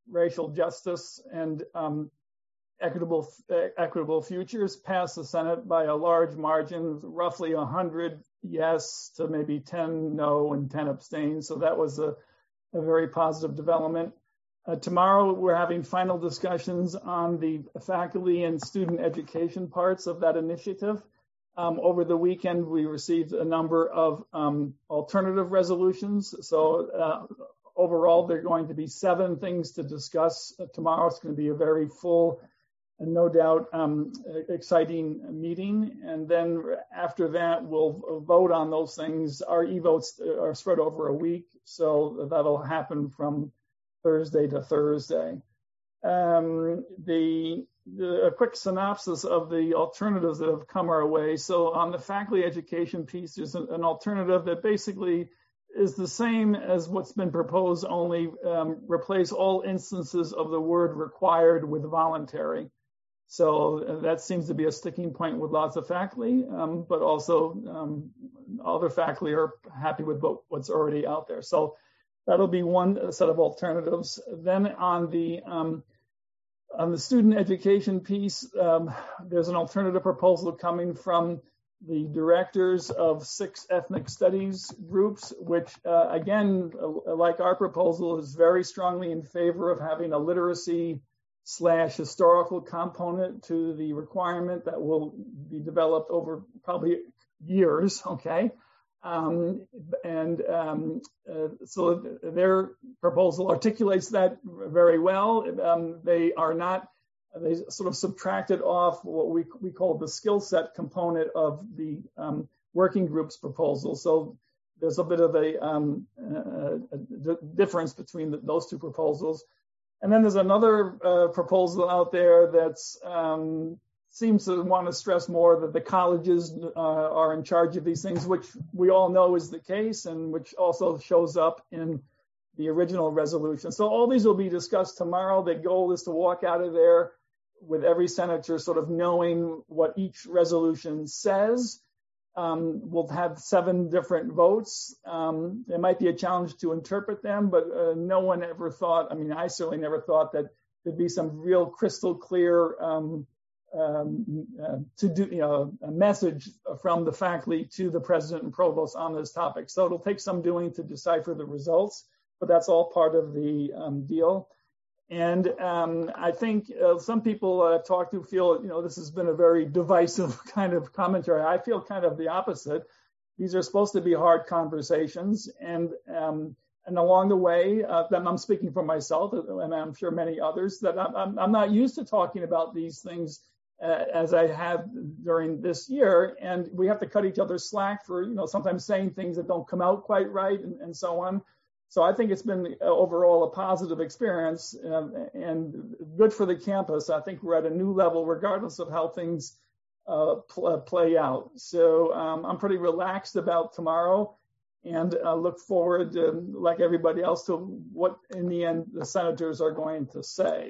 racial justice and um, equitable uh, equitable futures passed the Senate by a large margin, roughly one hundred yes to maybe ten no and ten abstain. So that was a, a very positive development. Uh, tomorrow, we're having final discussions on the faculty and student education parts of that initiative. Um, over the weekend, we received a number of um, alternative resolutions. So uh, overall, there are going to be seven things to discuss. Uh, tomorrow, it's going to be a very full and no doubt um, exciting meeting. And then after that, we'll vote on those things. Our e-votes are spread over a week, so that'll happen from Thursday to Thursday. Um, the, the a quick synopsis of the alternatives that have come our way. So on the faculty education piece, there's an, an alternative that basically is the same as what's been proposed, only um, replace all instances of the word required with voluntary. So that seems to be a sticking point with lots of faculty, um, but also um, other faculty are happy with what's already out there. So that'll be one set of alternatives. Then on the um, on the student education piece, um, there's an alternative proposal coming from the directors of six ethnic studies groups, which uh, again, like our proposal, is very strongly in favor of having a literacy slash historical component to the requirement that will be developed over probably years, okay? Um, and um, uh, so their proposal articulates that very well. Um, they are not, they sort of subtracted off what we, we call the skill set component of the um, working group's proposal. So there's a bit of a, um, a, a difference between the, those two proposals. And then there's another uh, proposal out there that's um, seems to want to stress more that the colleges uh, are in charge of these things, which we all know is the case, and which also shows up in the original resolution. So all these will be discussed tomorrow. The goal is to walk out of there with every senator sort of knowing what each resolution says. Um, we'll have seven different votes. Um, it might be a challenge to interpret them, but uh, no one ever thought, I mean, I certainly never thought that there'd be some real crystal clear um, um, uh, to do, you know, a message from the faculty to the president and provost on this topic. So it'll take some doing to decipher the results, but that's all part of the um, deal. And um, I think uh, some people I've talked to feel, you know, this has been a very divisive kind of commentary. I feel kind of the opposite. These are supposed to be hard conversations. And um, and along the way, uh, I'm speaking for myself, and I'm sure many others, that I'm, I'm not used to talking about these things uh, as I have during this year. And we have to cut each other slack for, you know, sometimes saying things that don't come out quite right and, and so on. So I think it's been overall a positive experience uh, and good for the campus. I think we're at a new level regardless of how things uh, pl- play out. So um, I'm pretty relaxed about tomorrow and uh, look forward, to, like everybody else, to what in the end the senators are going to say.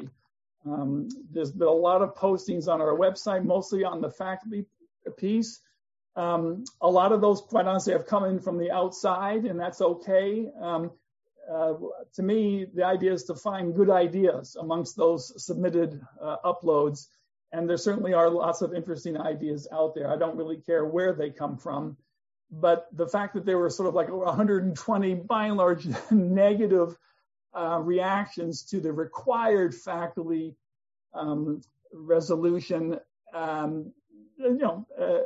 Um, there's been a lot of postings on our website, mostly on the faculty piece. Um, a lot of those, quite honestly, have come in from the outside, and that's okay. Um, Uh, to me, the idea is to find good ideas amongst those submitted uh, uploads. And there certainly are lots of interesting ideas out there. I don't really care where they come from. But the fact that there were sort of like one hundred twenty, by and large, negative uh, reactions to the required faculty um, resolution, um, you know,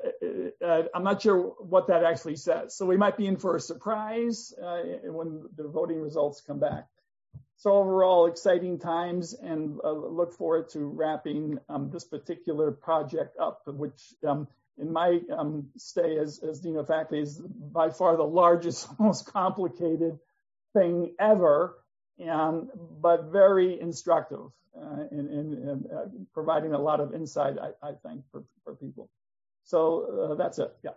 uh, uh, I'm not sure what that actually says. So we might be in for a surprise uh, when the voting results come back. So overall, exciting times, and uh, look forward to wrapping um, this particular project up, which um, in my um, stay as, as Dean of Faculty is by far the largest, most complicated thing ever, and, but very instructive. Uh, in, in, in uh, providing a lot of insight, I, I think, for, for people. So uh, that's it. Yeah.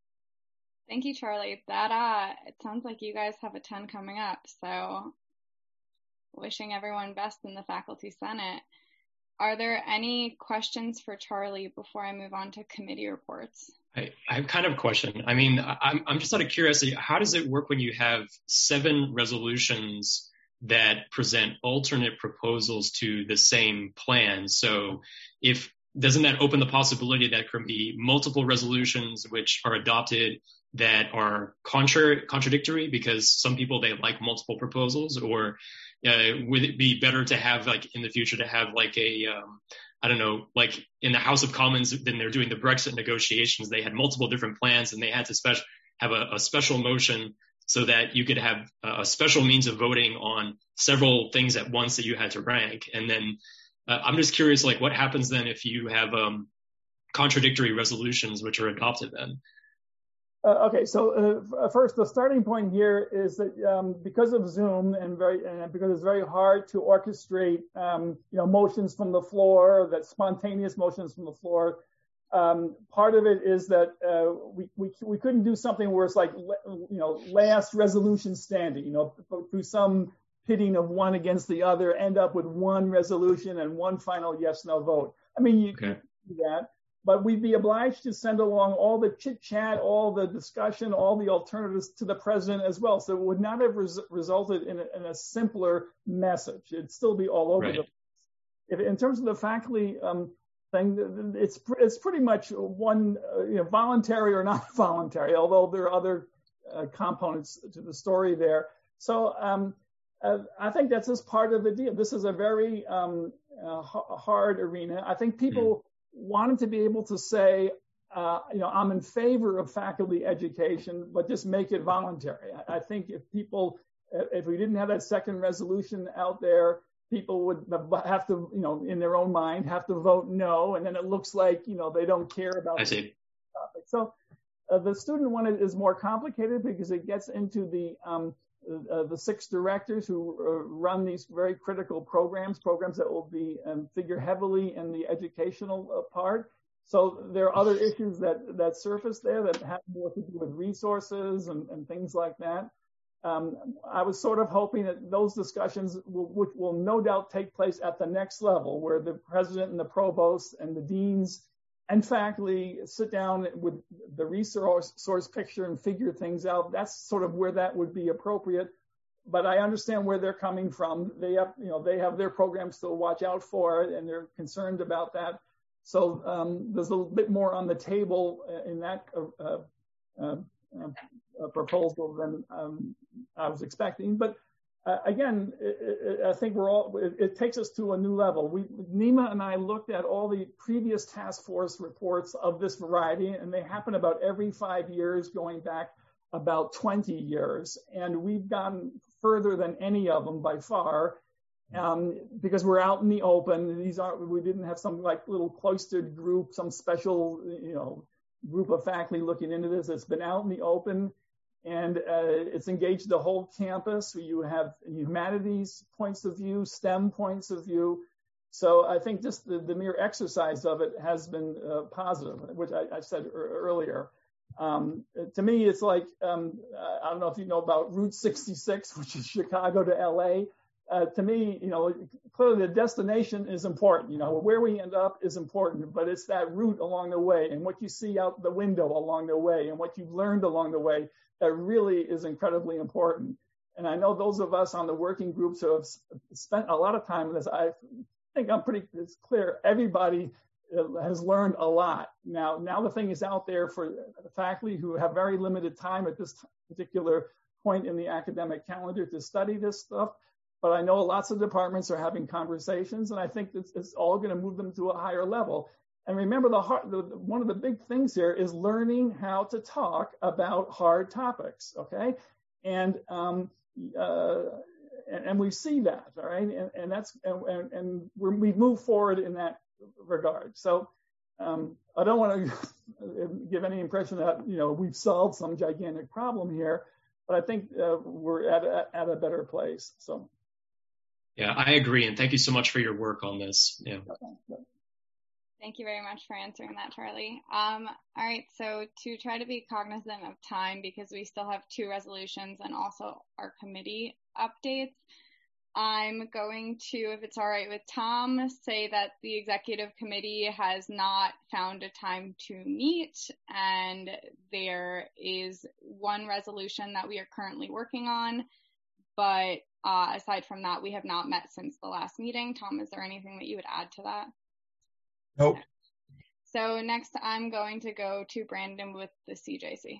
Thank you, Charlie. That uh, it sounds like you guys have a ton coming up. So wishing everyone best in the Faculty Senate. Are there any questions for Charlie before I move on to committee reports? I, I have kind of a question. I mean, I'm, I'm just out of curiosity. How does it work when you have seven resolutions that present alternate proposals to the same plan. So if doesn't that open the possibility that there can be multiple resolutions which are adopted that are contra- contradictory because some people, they like multiple proposals? Or uh, would it be better to have, like, in the future, to have like a, um, I don't know, like in the House of Commons, then they're doing the Brexit negotiations, they had multiple different plans and they had to spe- have a, a special motion so that you could have a special means of voting on several things at once that you had to rank. And then uh, I'm just curious, like, what happens then if you have um, contradictory resolutions which are adopted then? Uh, okay, so uh, first, the starting point here is that um, because of Zoom and very and because it's very hard to orchestrate, um, you know, motions from the floor, that spontaneous motions from the floor. Um, part of it is that uh, we, we we couldn't do something where it's like, you know, last resolution standing, you know, through some pitting of one against the other, end up with one resolution and one final yes no vote. I mean, you okay. can do that. But we'd be obliged to send along all the chit chat, all the discussion, all the alternatives to the president as well. So it would not have res- resulted in a, in a simpler message. It'd still be all over right. the place. If, in terms of the faculty um, thing, it's it's pretty much one, uh, you know, voluntary or not voluntary, although there are other uh, components to the story there. So um, uh, I think that's just part of the deal. This is a very um, uh, hard arena. I think people mm. wanted to be able to say, uh, you know, I'm in favor of faculty education, but just make it voluntary. I, I think if people, if we didn't have that second resolution out there, people would have to, you know, in their own mind, have to vote no. And then it looks like, you know, they don't care about I see. the topic. So uh, the student one is more complicated because it gets into the, um, uh, the six directors who uh, run these very critical programs, programs that will be um, figure heavily in the educational uh, part. So there are other issues that, that surface there that have more to do with resources and, and things like that. Um, I was sort of hoping that those discussions will, which will no doubt take place at the next level, where the president and the provost and the deans and faculty sit down with the resource source picture and figure things out. That's sort of where that would be appropriate. But I understand where they're coming from. They have, you know, they have their programs to watch out for, and they're concerned about that. So um, there's a little bit more on the table in that uh, uh, uh, proposal than um, I was expecting. But uh, again, it, it, I think we're all, it, it takes us to a new level. We, Nima and I looked at all the previous task force reports of this variety, and they happen about every five years, going back about twenty years. And we've gone further than any of them by far, um, because we're out in the open. These aren't, we didn't have some like little cloistered group, some special, you know, group of faculty looking into this. It's been out in the open. And uh, it's engaged the whole campus. You have humanities points of view, STEM points of view. So I think just the, the mere exercise of it has been uh, positive, which I, I said er- earlier. Um, to me, it's like, um, I don't know if you know about Route sixty-six, which is Chicago to L A. Uh, to me, you know, clearly the destination is important. You know, where we end up is important, but it's that route along the way and what you see out the window along the way and what you've learned along the way that really is incredibly important. And I know those of us on the working groups who have spent a lot of time in this, I think I'm pretty it's clear, everybody has learned a lot. Now, now the thing is out there for the faculty who have very limited time at this particular point in the academic calendar to study this stuff. But I know lots of departments are having conversations, and I think it's, it's all going to move them to a higher level. And remember, the, hard, the one of the big things here is learning how to talk about hard topics, okay? And um, uh, and, and we see that, all right? And, and that's and, and we're, we've moved forward in that regard. So um, I don't want to give any impression that, you know, we've solved some gigantic problem here, but I think uh, we're at a, at a better place. So. Yeah, I agree. And thank you so much for your work on this. Yeah. Thank you very much for answering that, Charlie. Um, all right, so to try to be cognizant of time, because we still have two resolutions and also our committee updates, I'm going to, if it's all right with Tom, say that the executive committee has not found a time to meet, and there is one resolution that we are currently working on but uh, aside from that, we have not met since the last meeting. Tom, is there anything that you would add to that? Nope. So next, I'm going to go to Brandon with the C J C.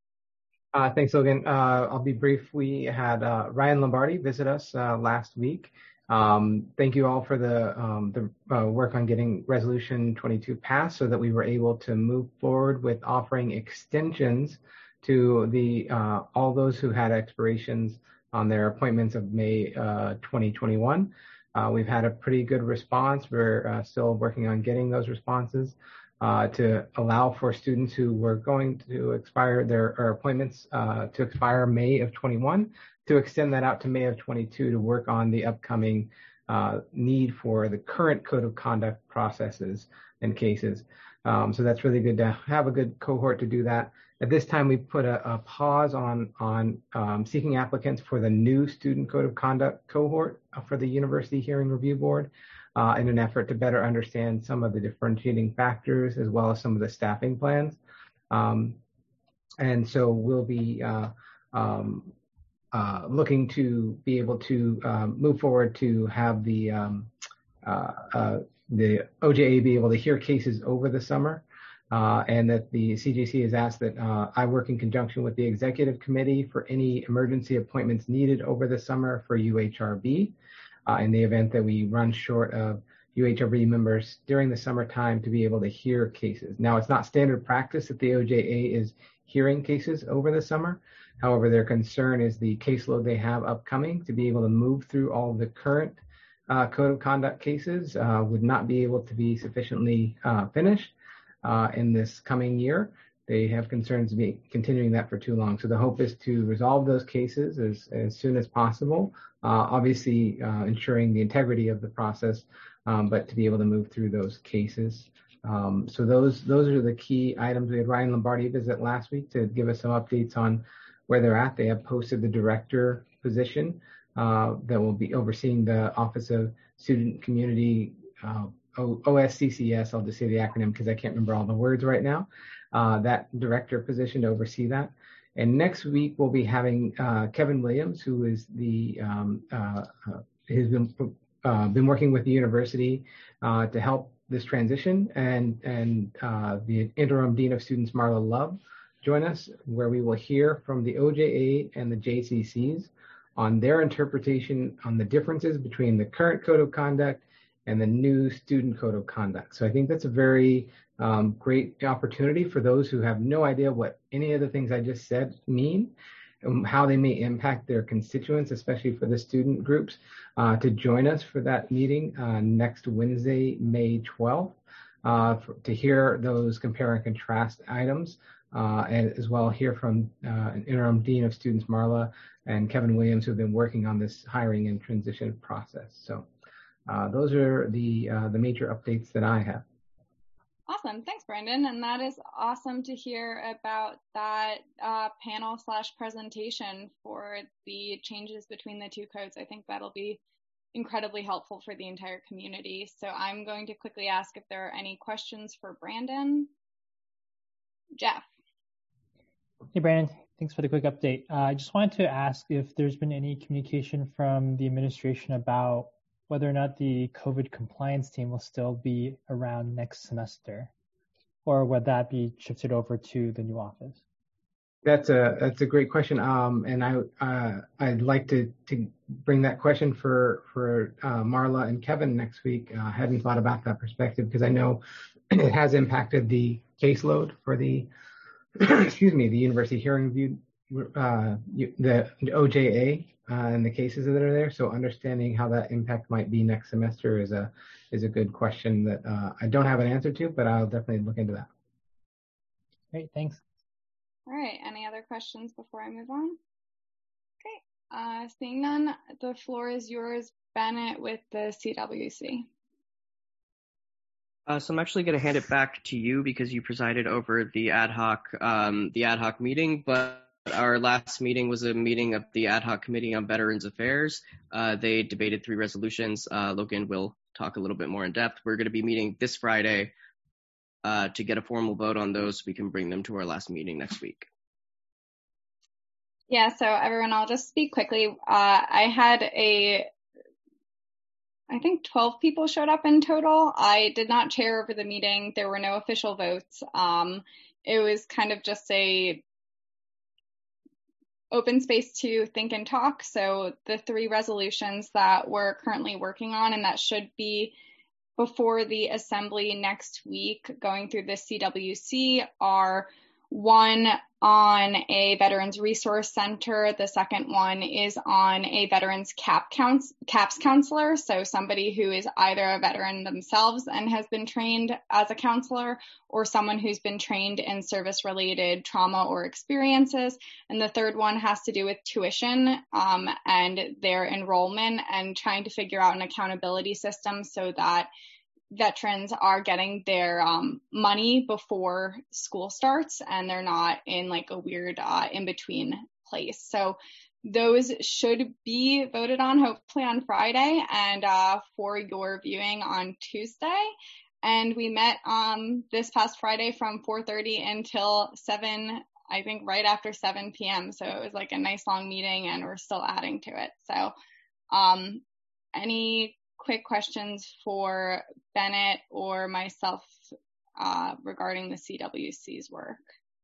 Uh, thanks, Logan. Uh, I'll be brief. We had uh, Ryan Lombardi visit us uh, last week. Um, thank you all for the, um, the uh, work on getting Resolution twenty-two passed so that we were able to move forward with offering extensions to the uh, all those who had expirations on their appointments of May uh, twenty twenty-one. Uh, we've had a pretty good response. We're uh, still working on getting those responses uh, to allow for students who were going to expire their or appointments uh, to expire May of twenty-one to extend that out to May of twenty-two to work on the upcoming uh, need for the current code of conduct processes and cases. Um, so that's really good to have a good cohort to do that. At this time, we put a, a pause on, on um, seeking applicants for the new student code of conduct cohort for the University Hearing Review Board uh, in an effort to better understand some of the differentiating factors as well as some of the staffing plans. Um, and so we'll be uh, um, uh, looking to be able to um, move forward to have the, um, uh, uh, the O J A be able to hear cases over the summer. Uh, and that the C J C has asked that uh, I work in conjunction with the executive committee for any emergency appointments needed over the summer for U H R B uh, in the event that we run short of U H R B members during the summertime to be able to hear cases. Now, it's not standard practice that the O J A is hearing cases over the summer. However, their concern is the caseload they have upcoming to be able to move through all the current uh, code of conduct cases uh, would not be able to be sufficiently uh, finished. Uh, in this coming year. They have concerns to be continuing that for too long. So the hope is to resolve those cases as, as soon as possible, uh, obviously uh, ensuring the integrity of the process, um, but to be able to move through those cases. Um, so those those are the key items. We had Ryan Lombardi visit last week to give us some updates on where they're at. They have posted the director position uh, that will be overseeing the Office of Student Community uh, O S C C S, I'll just say the acronym because I can't remember all the words right now, uh, that director position to oversee that. And next week, we'll be having uh, Kevin Williams, who is the, um, uh, uh, has been, uh, been working with the university uh, to help this transition, and, and uh, the interim dean of students, Marla Love, join us, where we will hear from the O J A and the J C Cs on their interpretation on the differences between the current code of conduct and the new student code of conduct. So I think that's a very um, great opportunity for those who have no idea what any of the things I just said mean, and how they may impact their constituents, especially for the student groups, uh, to join us for that meeting uh, next Wednesday, May twelfth, uh, for, to hear those compare and contrast items, uh, and as well hear from uh, an interim dean of students, Marla, and Kevin Williams, who have been working on this hiring and transition process. So. Uh, those are the uh, the major updates that I have. Awesome. Thanks, Brandon. And that is awesome to hear about that uh, panel slash presentation for the changes between the two codes. I think that'll be incredibly helpful for the entire community. So I'm going to quickly ask if there are any questions for Brandon. Jeff. Hey, Brandon. Thanks for the quick update. Uh, I just wanted to ask if there's been any communication from the administration about whether or not the COVID compliance team will still be around next semester, or would that be shifted over to the new office? That's a that's a great question, um, and I uh, I'd like to to bring that question for for uh, Marla and Kevin next week. I uh, hadn't thought about that perspective because I know it has impacted the caseload for the excuse me the University Hearing Review, uh, the O J A. Uh, and the cases that are there. So understanding how that impact might be next semester is a is a good question that uh, I don't have an answer to, but I'll definitely look into that. Great, thanks. All right, any other questions before I move on? Okay, uh, seeing none, the floor is yours, Bennett, with the C W C. Uh, so I'm actually going to hand it back to you because you presided over the ad hoc um, the ad hoc meeting, but our last meeting was a meeting of the Ad Hoc Committee on Veterans Affairs. Uh, they debated three resolutions. Uh, Logan will talk a little bit more in depth. We're going to be meeting this Friday uh, to get a formal vote on those so we can bring them to our last meeting next week. Yeah, so everyone, I'll just speak quickly. Uh, I had a, I think twelve people showed up in total. I did not chair over the meeting. There were no official votes. Um, it was kind of just a open space to think and talk. So the three resolutions that we're currently working on and that should be before the assembly next week going through the C W C are one on a Veterans Resource Center. The second one is on a Veterans CAP counts, CAPS counselor, so somebody who is either a veteran themselves and has been trained as a counselor, or someone who's been trained in service-related trauma or experiences. And the third one has to do with tuition um, and their enrollment and trying to figure out an accountability system so that veterans are getting their um, money before school starts and they're not in like a weird uh, in-between place. So those should be voted on hopefully on Friday and uh, for your viewing on Tuesday. And we met um, this past Friday from four thirty until seven, I think right after seven p.m. So it was like a nice long meeting and we're still adding to it. So um, any quick questions for Bennett or myself uh, regarding the C W C's work?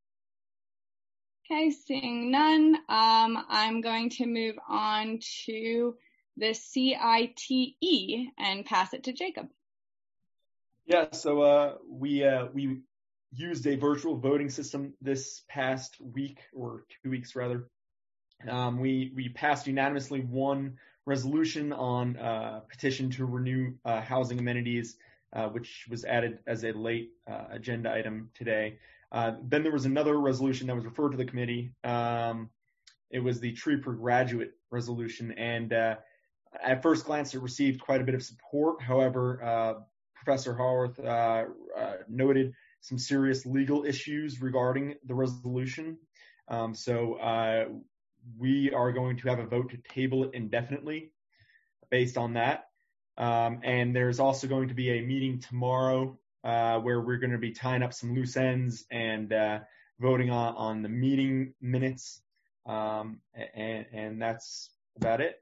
Okay, seeing none, um, I'm going to move on to the C I T E and pass it to Jacob. Yeah, so uh, we uh, we used a virtual voting system this past week, or two weeks rather. Um, we we passed unanimously one resolution on uh, petition to renew uh, housing amenities, uh, which was added as a late uh, agenda item today. Uh, then there was another resolution that was referred to the committee. Um, it was the Tree per Graduate resolution, and uh, at first glance it received quite a bit of support. However, uh, Professor Haworth uh, uh, noted some serious legal issues regarding the resolution. Um, so uh, we are going to have a vote to table it indefinitely based on that. Um, and there's also going to be a meeting tomorrow uh, where we're going to be tying up some loose ends and uh, voting on, on the meeting minutes. Um, and, and that's about it.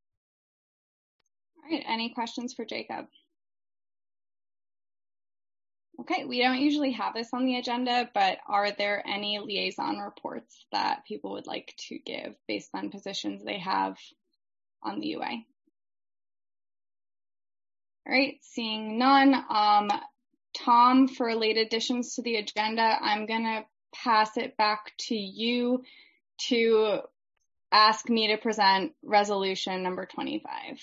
All right, any questions for Jacob? Okay, we don't usually have this on the agenda, but are there any liaison reports that people would like to give based on positions they have on the U A? All right, seeing none. Um, Tom, for late additions to the agenda, I'm going to pass it back to you to ask me to present resolution number twenty-five.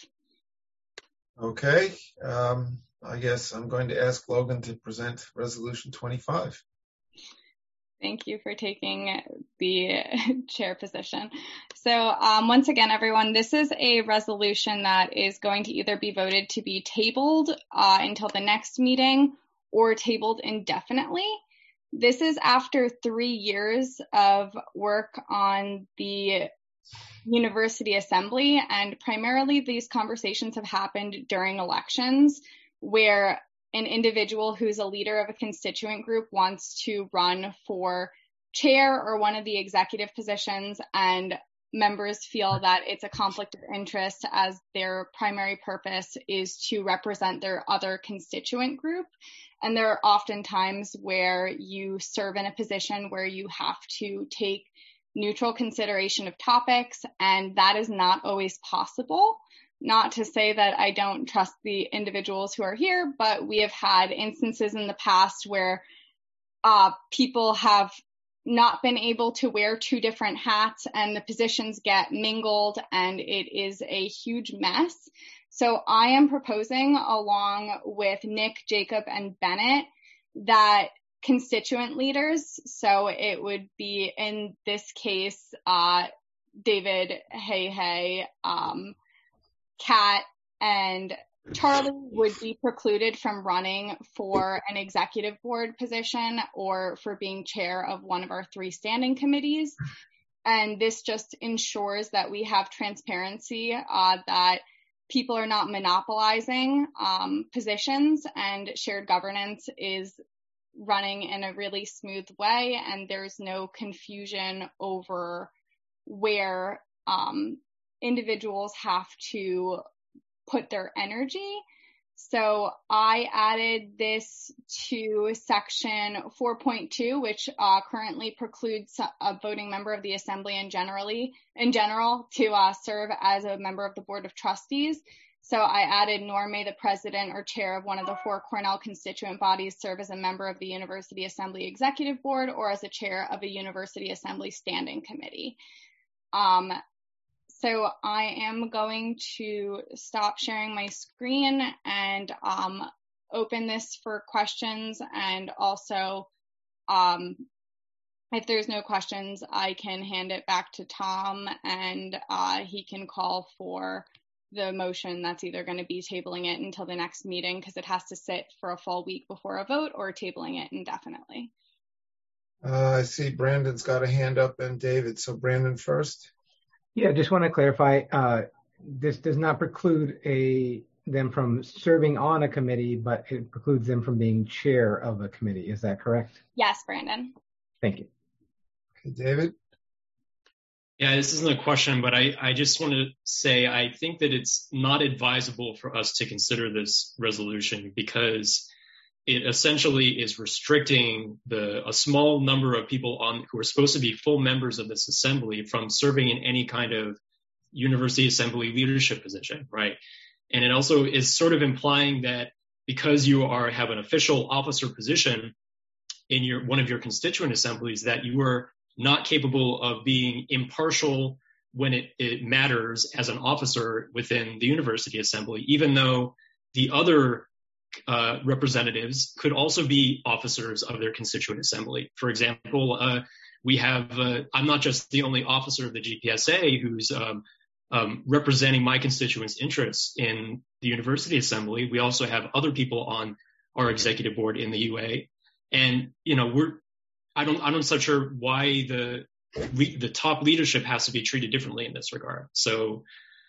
Okay. Um, I guess I'm going to ask Logan to present resolution twenty-five. Thank you for taking the chair position. So um, once again, everyone, this is a resolution that is going to either be voted to be tabled uh, until the next meeting or tabled indefinitely. This is after three years of work on the University Assembly, and primarily these conversations have happened during elections where an individual who's a leader of a constituent group wants to run for chair or one of the executive positions, and members feel that it's a conflict of interest as their primary purpose is to represent their other constituent group. And there are often times where you serve in a position where you have to take neutral consideration of topics, and that is not always possible. Not to say that I don't trust the individuals who are here, but we have had instances in the past where uh, people have not been able to wear two different hats and the positions get mingled and it is a huge mess. So I am proposing, along with Nick, Jacob, and Bennett, that constituent leaders, so it would be in this case uh, David, Hey Hey, um, Kat, and Charlie would be precluded from running for an executive board position or for being chair of one of our three standing committees. And this just ensures that we have transparency, uh, that people are not monopolizing um, positions, and shared governance is running in a really smooth way, and there's no confusion over where um, individuals have to put their energy. So I added this to section four point two, which uh, currently precludes a voting member of the assembly in generally in general to uh, serve as a member of the board of trustees. So I added, nor may the president or chair of one of the four Cornell constituent bodies serve as a member of the University Assembly Executive Board or as a chair of a University Assembly Standing Committee. Um, So I am going to stop sharing my screen and um, open this for questions. And also, um, if there's no questions, I can hand it back to Tom and uh, he can call for the motion that's either going to be tabling it until the next meeting because it has to sit for a full week before a vote, or tabling it indefinitely. Uh, I see Brandon's got a hand up and David. So Brandon first. Yeah, just want to clarify, uh, this does not preclude a them from serving on a committee, but it precludes them from being chair of a committee. Is that correct? Yes, Brandon. Thank you. Okay, David? Yeah, this isn't a question, but I, I just want to say I think that it's not advisable for us to consider this resolution because it essentially is restricting the a small number of people on who are supposed to be full members of this assembly from serving in any kind of university assembly leadership position, right? And it also is sort of implying that because you are have an official officer position in your one of your constituent assemblies, that you are not capable of being impartial when it, it matters as an officer within the university assembly, even though the other Uh, representatives could also be officers of their constituent assembly. For example, uh, we have, uh, I'm not just the only officer of the G P S A who's um, um, representing my constituents' interests in the university assembly. We also have other people on our executive board in the U A. And, you know, we're, I don't, I'm not so sure why the, the top leadership has to be treated differently in this regard. So,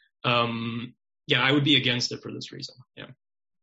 um, yeah, I would be against it for this reason. Yeah.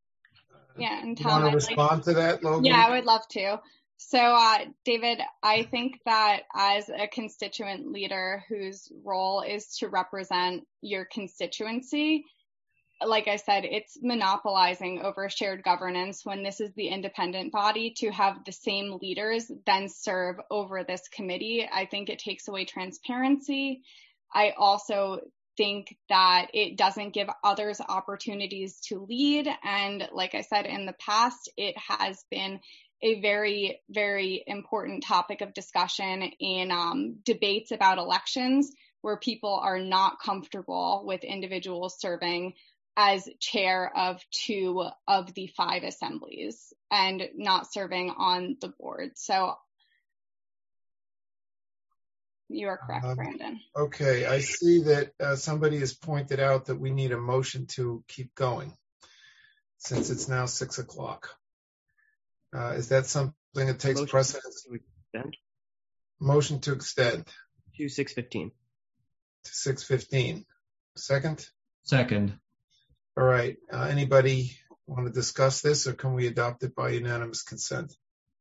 Yeah, and You Tom, want to I'd respond like, to that, Logan? Yeah, I would love to. So, uh, David, I think that as a constituent leader whose role is to represent your constituency, like I said, it's monopolizing over shared governance when this is the independent body to have the same leaders then serve over this committee. I think it takes away transparency. I also think that it doesn't give others opportunities to lead. And like I said, in the past, it has been a very, very important topic of discussion in um, debates about elections where people are not comfortable with individuals serving as chair of two of the five assemblies and not serving on the board. So you are correct, um, Brandon. Okay, I see that uh, somebody has pointed out that we need a motion to keep going since it's now six o'clock. Uh, is that something that takes motion precedence? To extend. Motion to extend. To six fifteen. To six fifteen. Second? Second. All right. Uh, anybody want to discuss this, or can we adopt it by unanimous consent?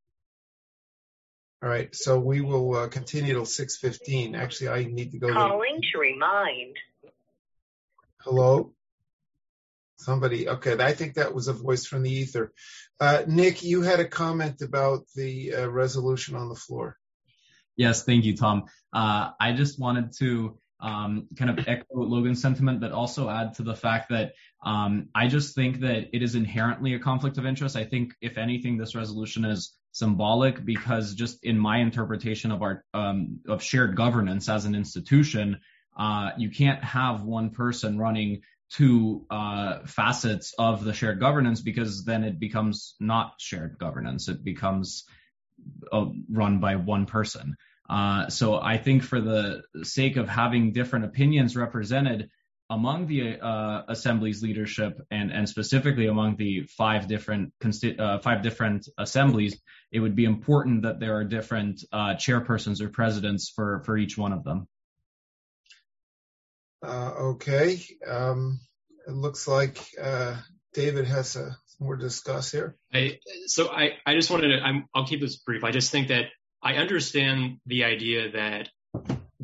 All right, so we will uh, continue till six fifteen. Actually, I need to go. Calling to, to remind. Hello? Somebody, okay, I think that was a voice from the ether. Uh, Nick, you had a comment about the uh, resolution on the floor. Yes, thank you, Tom. Uh, I just wanted to um, kind of echo Logan's sentiment, but also add to the fact that um, I just think that it is inherently a conflict of interest. I think, if anything, this resolution is symbolic because just in my interpretation of our um, of shared governance as an institution, uh, you can't have one person running two uh, facets of the shared governance because then it becomes not shared governance. It becomes uh, run by one person. Uh, so I think for the sake of having different opinions represented among the uh, assembly's leadership and, and specifically among the five different consti- uh, five different assemblies, it would be important that there are different uh, chairpersons or presidents for, for each one of them. Uh, okay. Um, it looks like uh, David has uh, more to discuss here. I, so I, I just wanted to, I'm, I'll keep this brief. I just think that I understand the idea that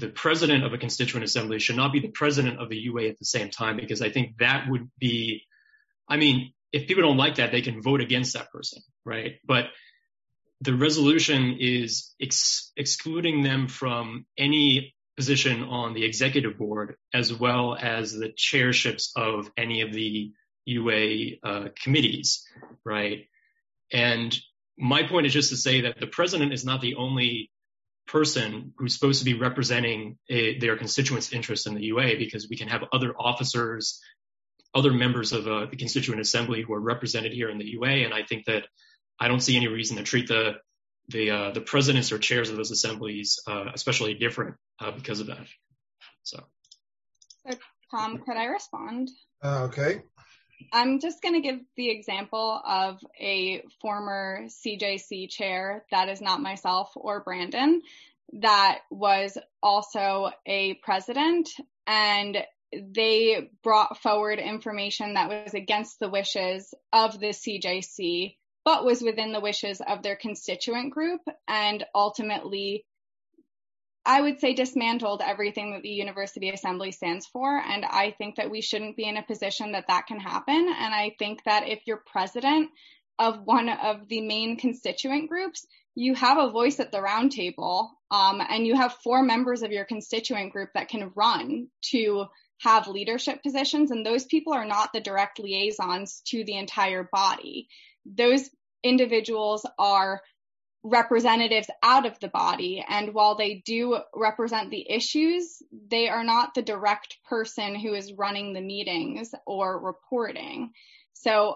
the president of a constituent assembly should not be the president of the U A at the same time, because I think that would be, I mean, if people don't like that, they can vote against that person, right? But the resolution is ex- excluding them from any position on the executive board, as well as the chairships of any of the U A uh, committees, right? And my point is just to say that the president is not the only person who's supposed to be representing a, their constituents' interests in the U A, because we can have other officers, other members of uh, the constituent assembly who are represented here in the U A. And I think that I don't see any reason to treat the the uh, the presidents or chairs of those assemblies uh, especially different uh, because of that. So, so Tom, could I respond? Uh, okay. I'm just going to give the example of a former C J C chair that is not myself or Brandon, that was also a president, and they brought forward information that was against the wishes of the C J C, but was within the wishes of their constituent group, and ultimately, I would say, dismantled everything that the University Assembly stands for. And I think that we shouldn't be in a position that that can happen. And I think that if you're president of one of the main constituent groups, you have a voice at the round table, um, and you have four members of your constituent group that can run to have leadership positions. And those people are not the direct liaisons to the entire body. Those individuals are representatives out of the body, and while they do represent the issues, they are not the direct person who is running the meetings or reporting. So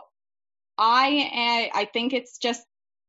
I I think it's just,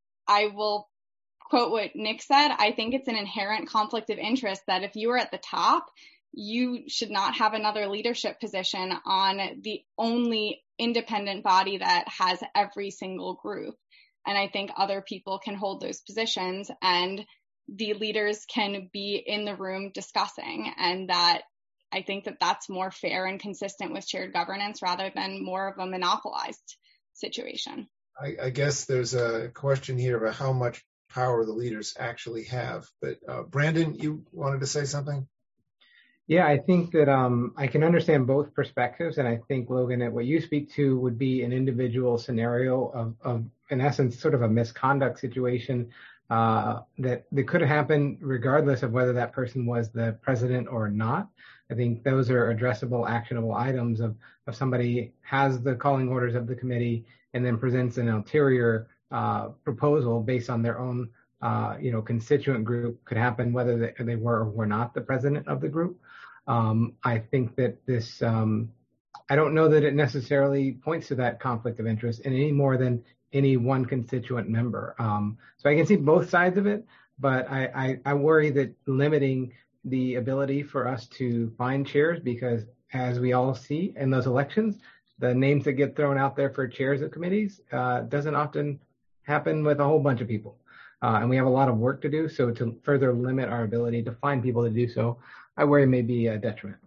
I will quote what Nick said, I think it's an inherent conflict of interest that if you are at the top, you should not have another leadership position on the only independent body that has every single group. And I think other people can hold those positions, and the leaders can be in the room discussing. And that I think that that's more fair and consistent with shared governance rather than more of a monopolized situation. I, I guess there's a question here about how much power the leaders actually have. But uh, Brandon, you wanted to say something? Yeah, I think that um, I can understand both perspectives. And I think, Logan, that what you speak to would be an individual scenario of, of in essence, sort of a misconduct situation uh, that, that could happen regardless of whether that person was the president or not. I think those are addressable, actionable items of, of somebody has the calling orders of the committee and then presents an ulterior uh, proposal based on their own uh, you know, constituent group. Could happen whether they, they were or were not the president of the group. Um, I think that this, um, I don't know that it necessarily points to that conflict of interest in any more than any one constituent member. Um, so I can see both sides of it, but I, I, I worry that limiting the ability for us to find chairs, because as we all see in those elections, the names that get thrown out there for chairs of committees uh, doesn't often happen with a whole bunch of people. Uh, and we have a lot of work to do. So to further limit our ability to find people to do so, I worry may be a detriment.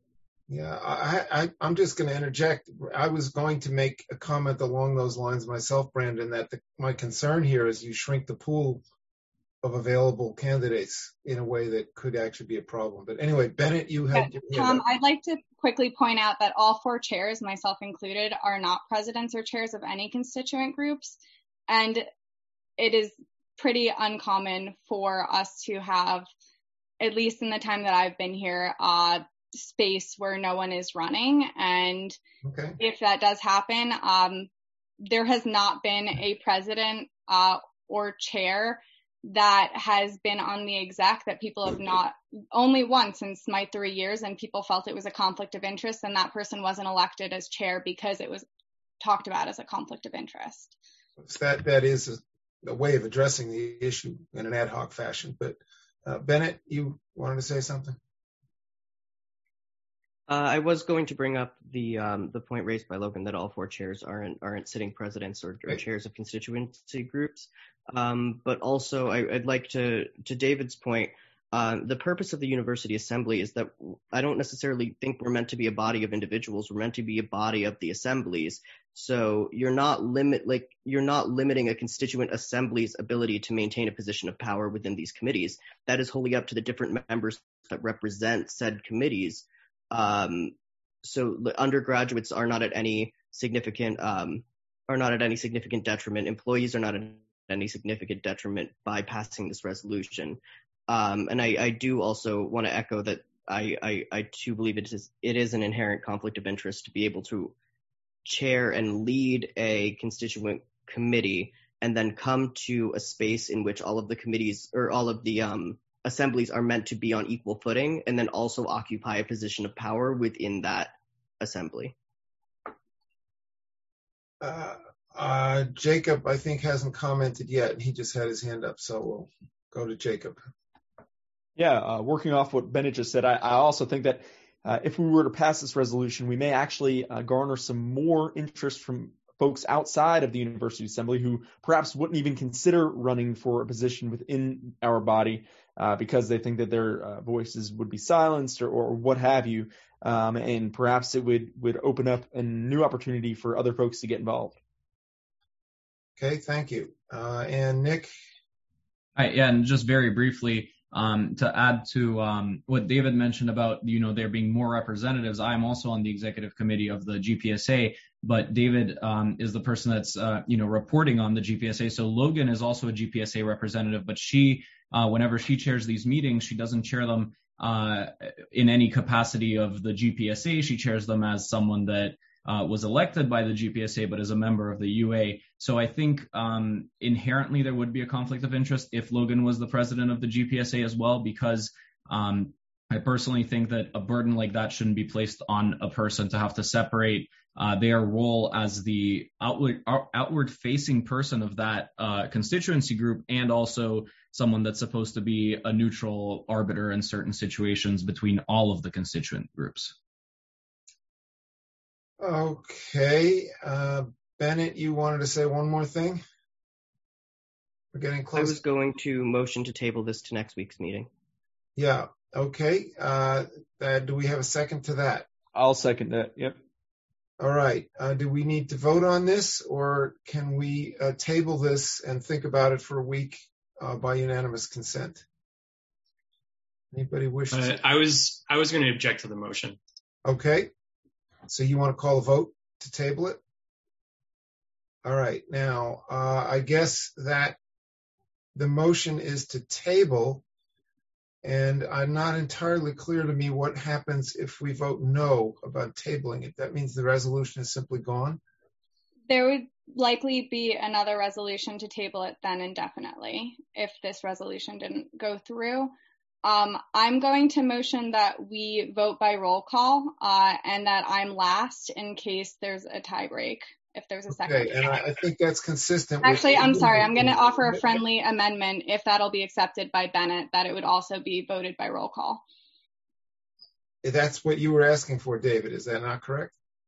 Yeah, I, I, I'm just going to interject. I was going to make a comment along those lines myself, Brandon, that the, my concern here is you shrink the pool of available candidates in a way that could actually be a problem. But anyway, Bennett, you had... Yeah, Tom, I'd like to quickly point out that all four chairs, myself included, are not presidents or chairs of any constituent groups. And it is pretty uncommon for us to have, at least in the time that I've been here, uh, space where no one is running. And okay. If that does happen, um, there has not been a president uh, or chair that has been on the exec that people have not, only once since my three years, and people felt it was a conflict of interest, and that person wasn't elected as chair because it was talked about as a conflict of interest. That that is a, a way of addressing the issue in an ad hoc fashion. But uh, Bennett, you wanted to say something? Uh, I was going to bring up the um, the point raised by Logan that all four chairs aren't aren't sitting presidents or, or chairs of constituency groups, um, but also I, I'd like to to David's point. Uh, the purpose of the University Assembly is that I don't necessarily think we're meant to be a body of individuals. We're meant to be a body of the assemblies. So you're not limit like you're not limiting a constituent assembly's ability to maintain a position of power within these committees. That is wholly up to the different members that represent said committees. Um, so the undergraduates are not at any significant um, are not at any significant detriment. Employees are not at any significant detriment by passing this resolution. Um, and I, I do also want to echo that I, I, I too believe it is it is an inherent conflict of interest to be able to chair and lead a constituent committee and then come to a space in which all of the committees or all of the um, assemblies are meant to be on equal footing and then also occupy a position of power within that assembly. Uh, uh, Jacob, I think, hasn't commented yet. He just had his hand up, so we'll go to Jacob. Yeah, uh, working off what Bennett just said, I, I also think that Uh, if we were to pass this resolution, we may actually uh, garner some more interest from folks outside of the University Assembly who perhaps wouldn't even consider running for a position within our body uh, because they think that their uh, voices would be silenced or, or what have you. Um, and perhaps it would, would open up a new opportunity for other folks to get involved. Okay, thank you. Uh, and Nick? Hi, yeah, and just very briefly, Um, to add to um, what David mentioned about, you know, there being more representatives, I'm also on the executive committee of the G P S A, but David um, is the person that's, uh, you know, reporting on the G P S A. So Logan is also a G P S A representative, but she, uh, whenever she chairs these meetings, she doesn't chair them uh, in any capacity of the G P S A. She chairs them as someone that uh, was elected by the G P S A, but is a member of the U A. So I think um, inherently there would be a conflict of interest if Logan was the president of the G P S A as well, because um, I personally think that a burden like that shouldn't be placed on a person to have to separate uh, their role as the outward, outward facing person of that uh, constituency group and also someone that's supposed to be a neutral arbiter in certain situations between all of the constituent groups. Okay. Uh, Bennett, you wanted to say one more thing? We're getting close. I was going to motion to table this to next week's meeting. Yeah. Okay. Uh, uh, do we have a second to that? I'll second that. Yep. All right. Uh, do we need to vote on this, or can we uh, table this and think about it for a week uh, by unanimous consent? Anybody wish to? Uh, I was I was going to object to the motion. Okay. So you want to call a vote to table it? All right. Now, uh, I guess that the motion is to table, and I'm not entirely clear to me what happens if we vote no about tabling it. That means the resolution is simply gone? There would likely be another resolution to table it then indefinitely if this resolution didn't go through. Um, I'm going to motion that we vote by roll call uh, and that I'm last in case there's a tie break, if there's a second. Okay, and I, I think that's consistent. Actually, with- I'm sorry. I'm going to offer a friendly amendment, if that'll be accepted by Bennett, that it would also be voted by roll call. That's what you were asking for, David. Is that not correct?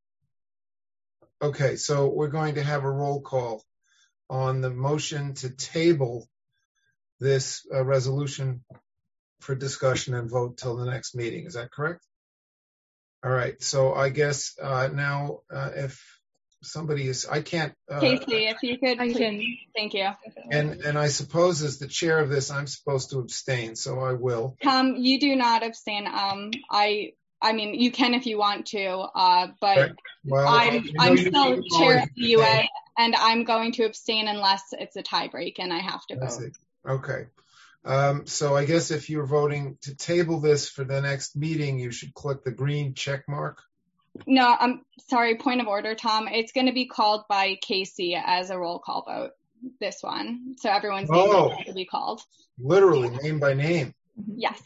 Okay, so we're going to have a roll call on the motion to table this uh, resolution for discussion and vote till the next meeting. Is that correct? All right. So I guess uh, now uh, if somebody is, I can't. Uh, Casey, if you could, please. Thank you. and and I suppose as the chair of this, I'm supposed to abstain, so I will. Tom, you do not abstain. Um, I, I mean, you can if you want to, uh, but Right. Well, I'm, you know, I'm you still can chair always of the U A, abstain. and I'm going to abstain unless it's a tie break and I have to I vote. see. Okay. Um, so I guess if you're voting to table this for the next meeting, you should click the green check mark. No, I'm sorry. Point of order, Tom. It's going to be called by Casey as a roll call vote. This one, so everyone's name Oh. will be called. Literally, name by name. Yes.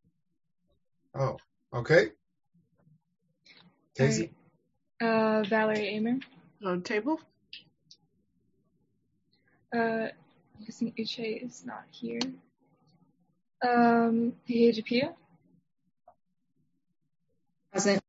Oh, okay. Casey? Uh, Valerie Amer. On table? Uh, I'm guessing Uche is not here. Um, Hehe Japia. Present.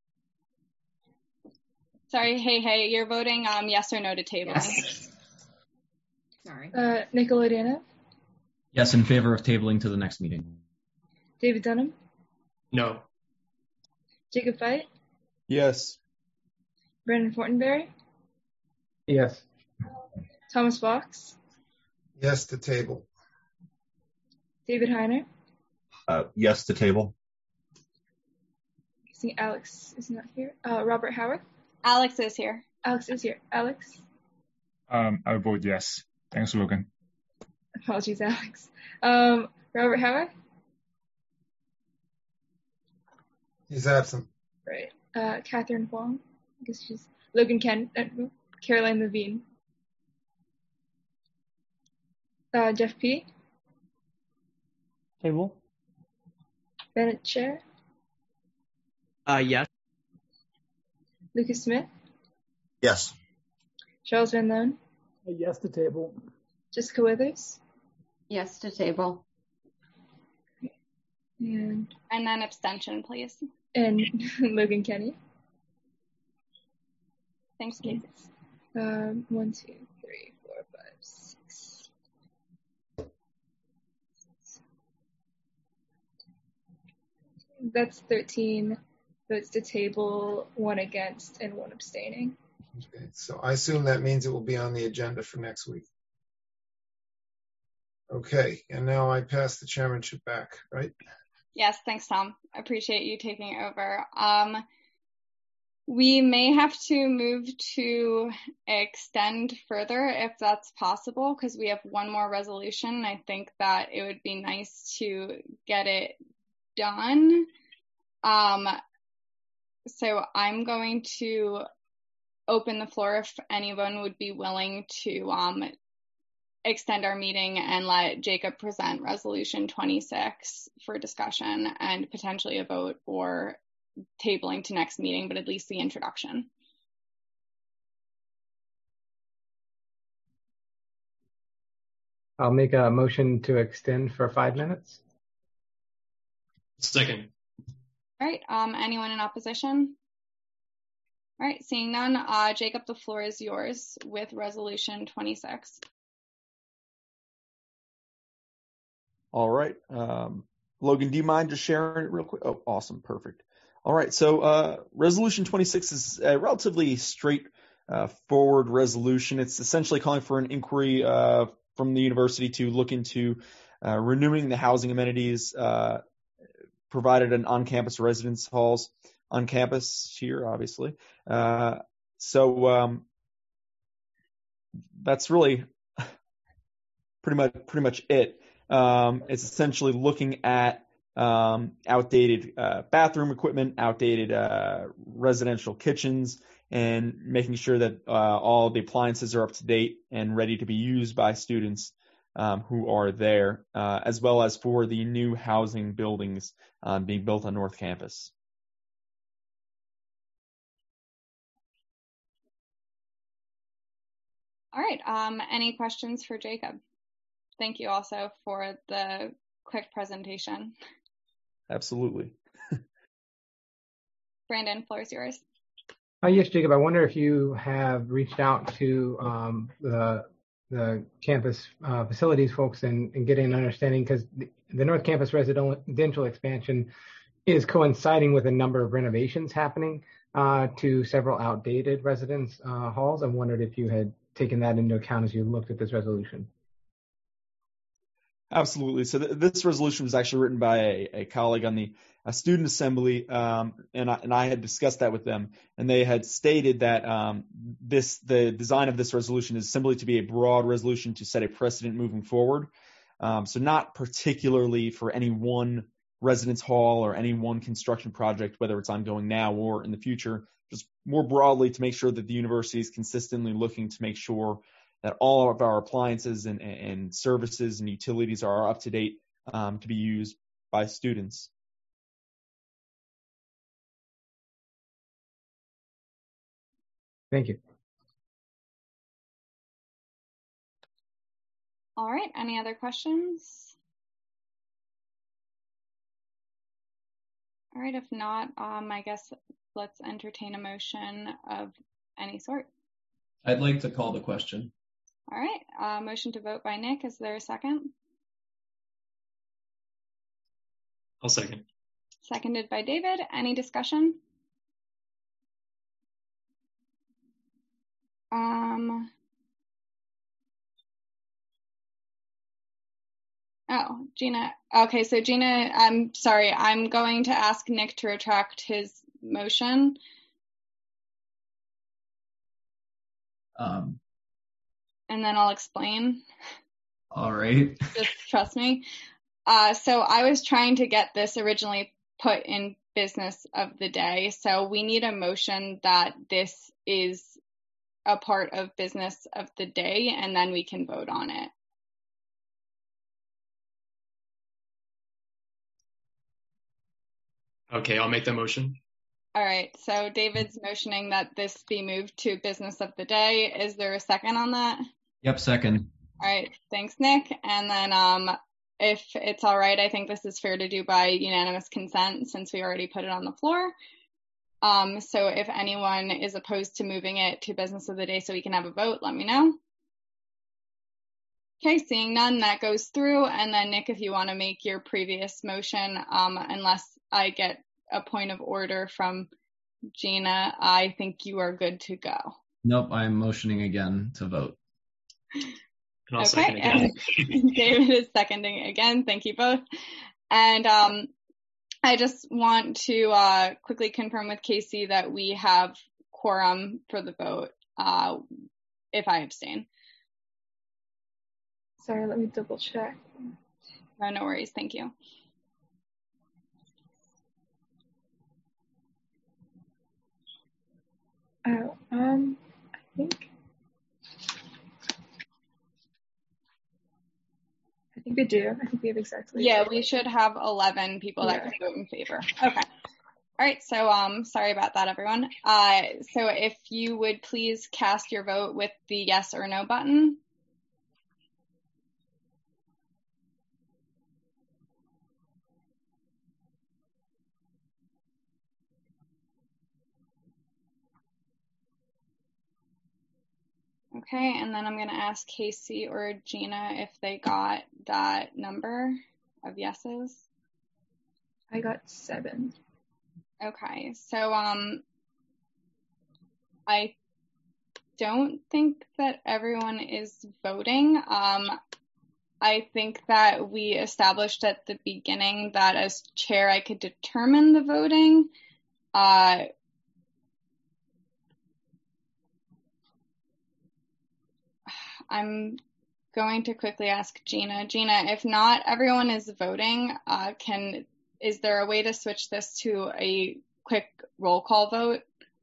Sorry. Hey, hey. You're voting um yes or no to tabling. Yes. Sorry. Uh, Nicola Dana. Yes, in favor of tabling to the next meeting. David Dunham. No. Jacob Fight. Yes. Brandon Fortenberry. Yes. Thomas Fox, Yes, to table. David Heiner. Uh, yes, to table. I think Alex is not here. Uh, Robert Howard. Alex is here. Alex is here. Alex. Um, I vote yes. Thanks, Logan. Apologies, Alex. Um, Robert Howard. He's absent. Right. Uh, Catherine Huang. I guess she's Logan Ken. Uh, Caroline Levine. Uh, Jeff P. Table. Bennett Chair. Uh, yes. Lucas Smith. Yes. Charles Van Loan. Yes to table. Jessica Withers. Yes to table. And and then abstention, please. And Logan Kenny. Thanks, Casey. Um, one, two, three, four, five, six. That's thirteen votes to table, one against, and one abstaining. Okay, so I assume that means it will be on the agenda for next week. Okay, and now I pass the chairmanship back, right? Yes, thanks, Tom. I appreciate you taking over. Um, we may have to move to extend further if that's possible, because we have one more resolution. I think that it would be nice to get it done. Um, so I'm going to open the floor if anyone would be willing to um, extend our meeting and let Jacob present resolution twenty-six for discussion and potentially a vote or tabling to next meeting, but at least the introduction. I'll make a motion to extend for five minutes. Second. All right. Um, anyone in opposition? All right. Seeing none, uh, Jacob, the floor is yours with resolution twenty-six. All right. Um, Logan, do you mind just sharing it real quick? Oh, awesome. Perfect. All right. So uh, resolution twenty-six is a relatively straight uh, forward resolution. It's essentially calling for an inquiry uh, from the university to look into uh, renewing the housing amenities uh, provided in on-campus residence halls on campus here, obviously. Uh, so um, that's really pretty much pretty much it. Um, it's essentially looking at um, outdated uh, bathroom equipment, outdated uh, residential kitchens, and making sure that uh, all the appliances are up to date and ready to be used by students um, who are there, uh, as well as for the new housing buildings um, being built on North Campus. All right. Um, any questions for Jacob? Thank you also for the quick presentation. Absolutely. Brandon, floor is yours. Uh, yes, Jacob, I wonder if you have reached out to um, the the campus uh, facilities folks and, and getting an understanding, because the, the North Campus residential expansion is coinciding with a number of renovations happening uh, to several outdated residence uh, halls. I wondered if you had taken that into account as you looked at this resolution. Absolutely. So th- this resolution was actually written by a, a colleague on the uh, student assembly, um, and, I, and I had discussed that with them, and they had stated that um, this the design of this resolution is simply to be a broad resolution to set a precedent moving forward. Um, so not particularly for any one residence hall or any one construction project, whether it's ongoing now or in the future, just more broadly to make sure that the university is consistently looking to make sure that all of our appliances and, and services and utilities are up to date um, to be used by students. Thank you. All right. Any other questions? All right. If not, um, I guess let's entertain a motion of any sort. I'd like to call the question. All right. Uh, motion to vote by Nick. Is there a second? I'll second. Seconded by David. Any discussion? Um. Oh, Gina. Okay, so Gina, I'm sorry. I'm going to ask Nick to retract his motion. Um, and then I'll explain. All right. Just trust me. Uh, so I was trying to get this originally put in business of the day. So we need a motion that this is a part of business of the day, and then we can vote on it. Okay, I'll make the motion. All right, so David's motioning that this be moved to business of the day. Is there a second on that? Yep, second. All right, thanks, Nick. And then um, if it's all right, I think this is fair to do by unanimous consent since we already put it on the floor. Um, so if anyone is opposed to moving it to business of the day so we can have a vote, let me know. Okay, seeing none, that goes through. And then Nick, if you want to make your previous motion, um, unless I get a point of order from Gina, I think you are good to go. Nope, I'm motioning again to vote. And I'll Okay, second again. and David is seconding again. Thank you both. And um, I just want to uh, quickly confirm with Casey that we have quorum for the vote uh, if I abstain. Sorry, let me double check. No, no worries. Thank you. Oh, um, I think I think we do. I think we have exactly. Yeah, we should have eleven people that Yeah. can vote in favor. Okay. All right. So, um, sorry about that, everyone. Uh, so if you would please cast your vote with the yes or no button. Okay, and then I'm going to ask Casey or Gina if they got that number of yeses. I got seven. Okay, so um, I don't think that everyone is voting. Um, I think that we established at the beginning that as chair I could determine the voting. Uh, I'm going to quickly ask Gina. Gina, if not everyone is voting, uh, can is there a way to switch this to a quick roll call vote?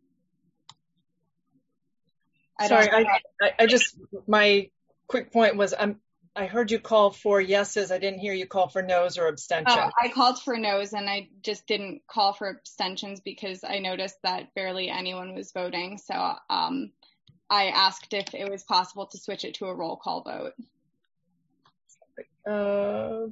I Sorry, don't I, I, I just, my quick point was I'm, I heard you call for yeses. I didn't hear you call for noes or abstention. Oh, I called for no's and I just didn't call for abstentions because I noticed that barely anyone was voting. So um, I asked if it was possible to switch it to a roll call vote. Uh,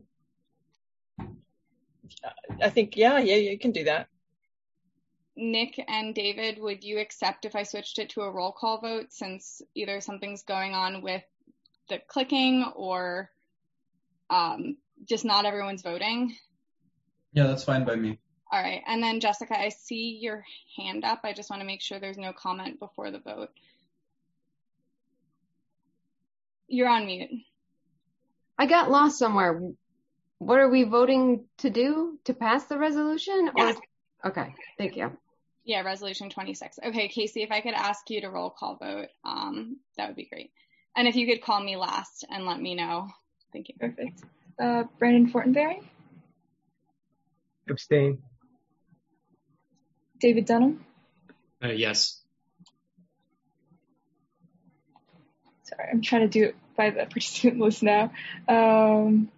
I think, yeah, yeah, you can do that. Nick and David, would you accept if I switched it to a roll call vote since either something's going on with the clicking or um, just not everyone's voting? Yeah, that's fine by me. All right. And then Jessica, I see your hand up. I just want to make sure there's no comment before the vote. You're on mute. I got lost somewhere. What are we voting to do? To pass the resolution? Or... Yeah. Okay, thank you. Yeah, resolution twenty-six. Okay, Casey, if I could ask you to roll call vote, um, that would be great. And if you could call me last and let me know. Thank you. Perfect. Uh, Brandon Fortenberry, Abstain. David Dunham. Uh, yes. Sorry, I'm trying to do it by the participant list now. Um,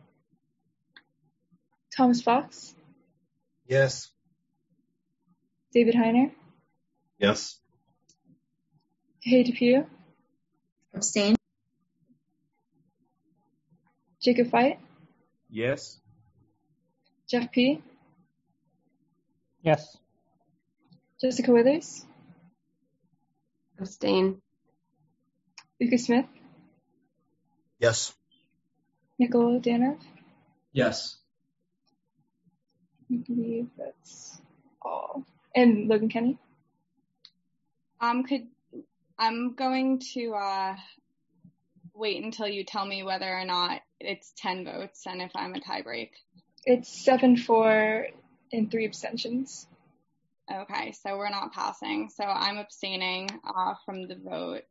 Thomas Fox, Yes. David Heiner, Yes. Tahei Depew, Abstain. Jacob Fight, Yes. Jeff P., Yes. Jessica Withers, Abstain. Lucas Smith, Yes. Nicola Danov. Yes. I believe that's all. And Logan Kenny. Um, could I'm going to uh, wait until you tell me whether or not it's ten votes and if I'm a tie break. It's seven, four, and three abstentions. Okay, so we're not passing. So I'm abstaining uh, from the vote.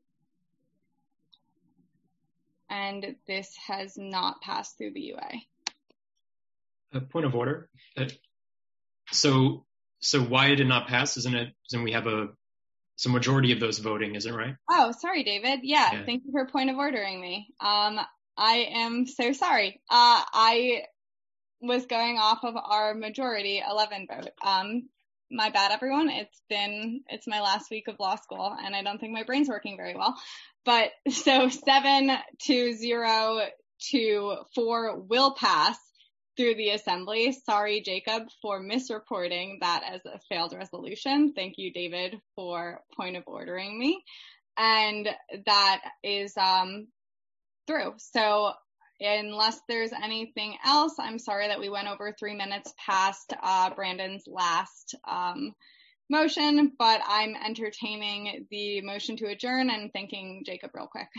And this has not passed through the U A. A point of order. Uh, so, so why did it not pass? Isn't it? Isn't we have a some majority of those voting? Isn't it right? Oh, sorry, David. Yeah, yeah, thank you for point of ordering me. Um, I am so sorry. Uh, I was going off of our majority eleven vote. Um, my bad, everyone. It's been it's my last week of law school, and I don't think my brain's working very well. But so seven to zero to four will pass through the assembly. Sorry, Jacob, for misreporting that as a failed resolution. Thank you, David, for point of ordering me. And that is um, through. So unless there's anything else, I'm sorry that we went over three minutes past uh, Brandon's last um, motion, but I'm entertaining the motion to adjourn and thanking Jacob real quick.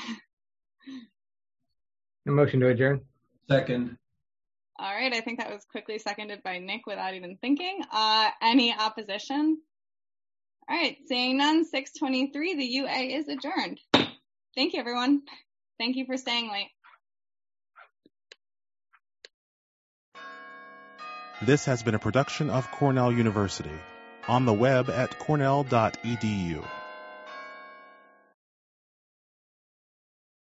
The motion to adjourn. Second. All right, I think that was quickly seconded by Nick without even thinking. Uh, any opposition? All right, seeing none, six twenty-three, the U A is adjourned. Thank you, everyone. Thank you for staying late. This has been a production of Cornell University. On the web at cornell dot e d u.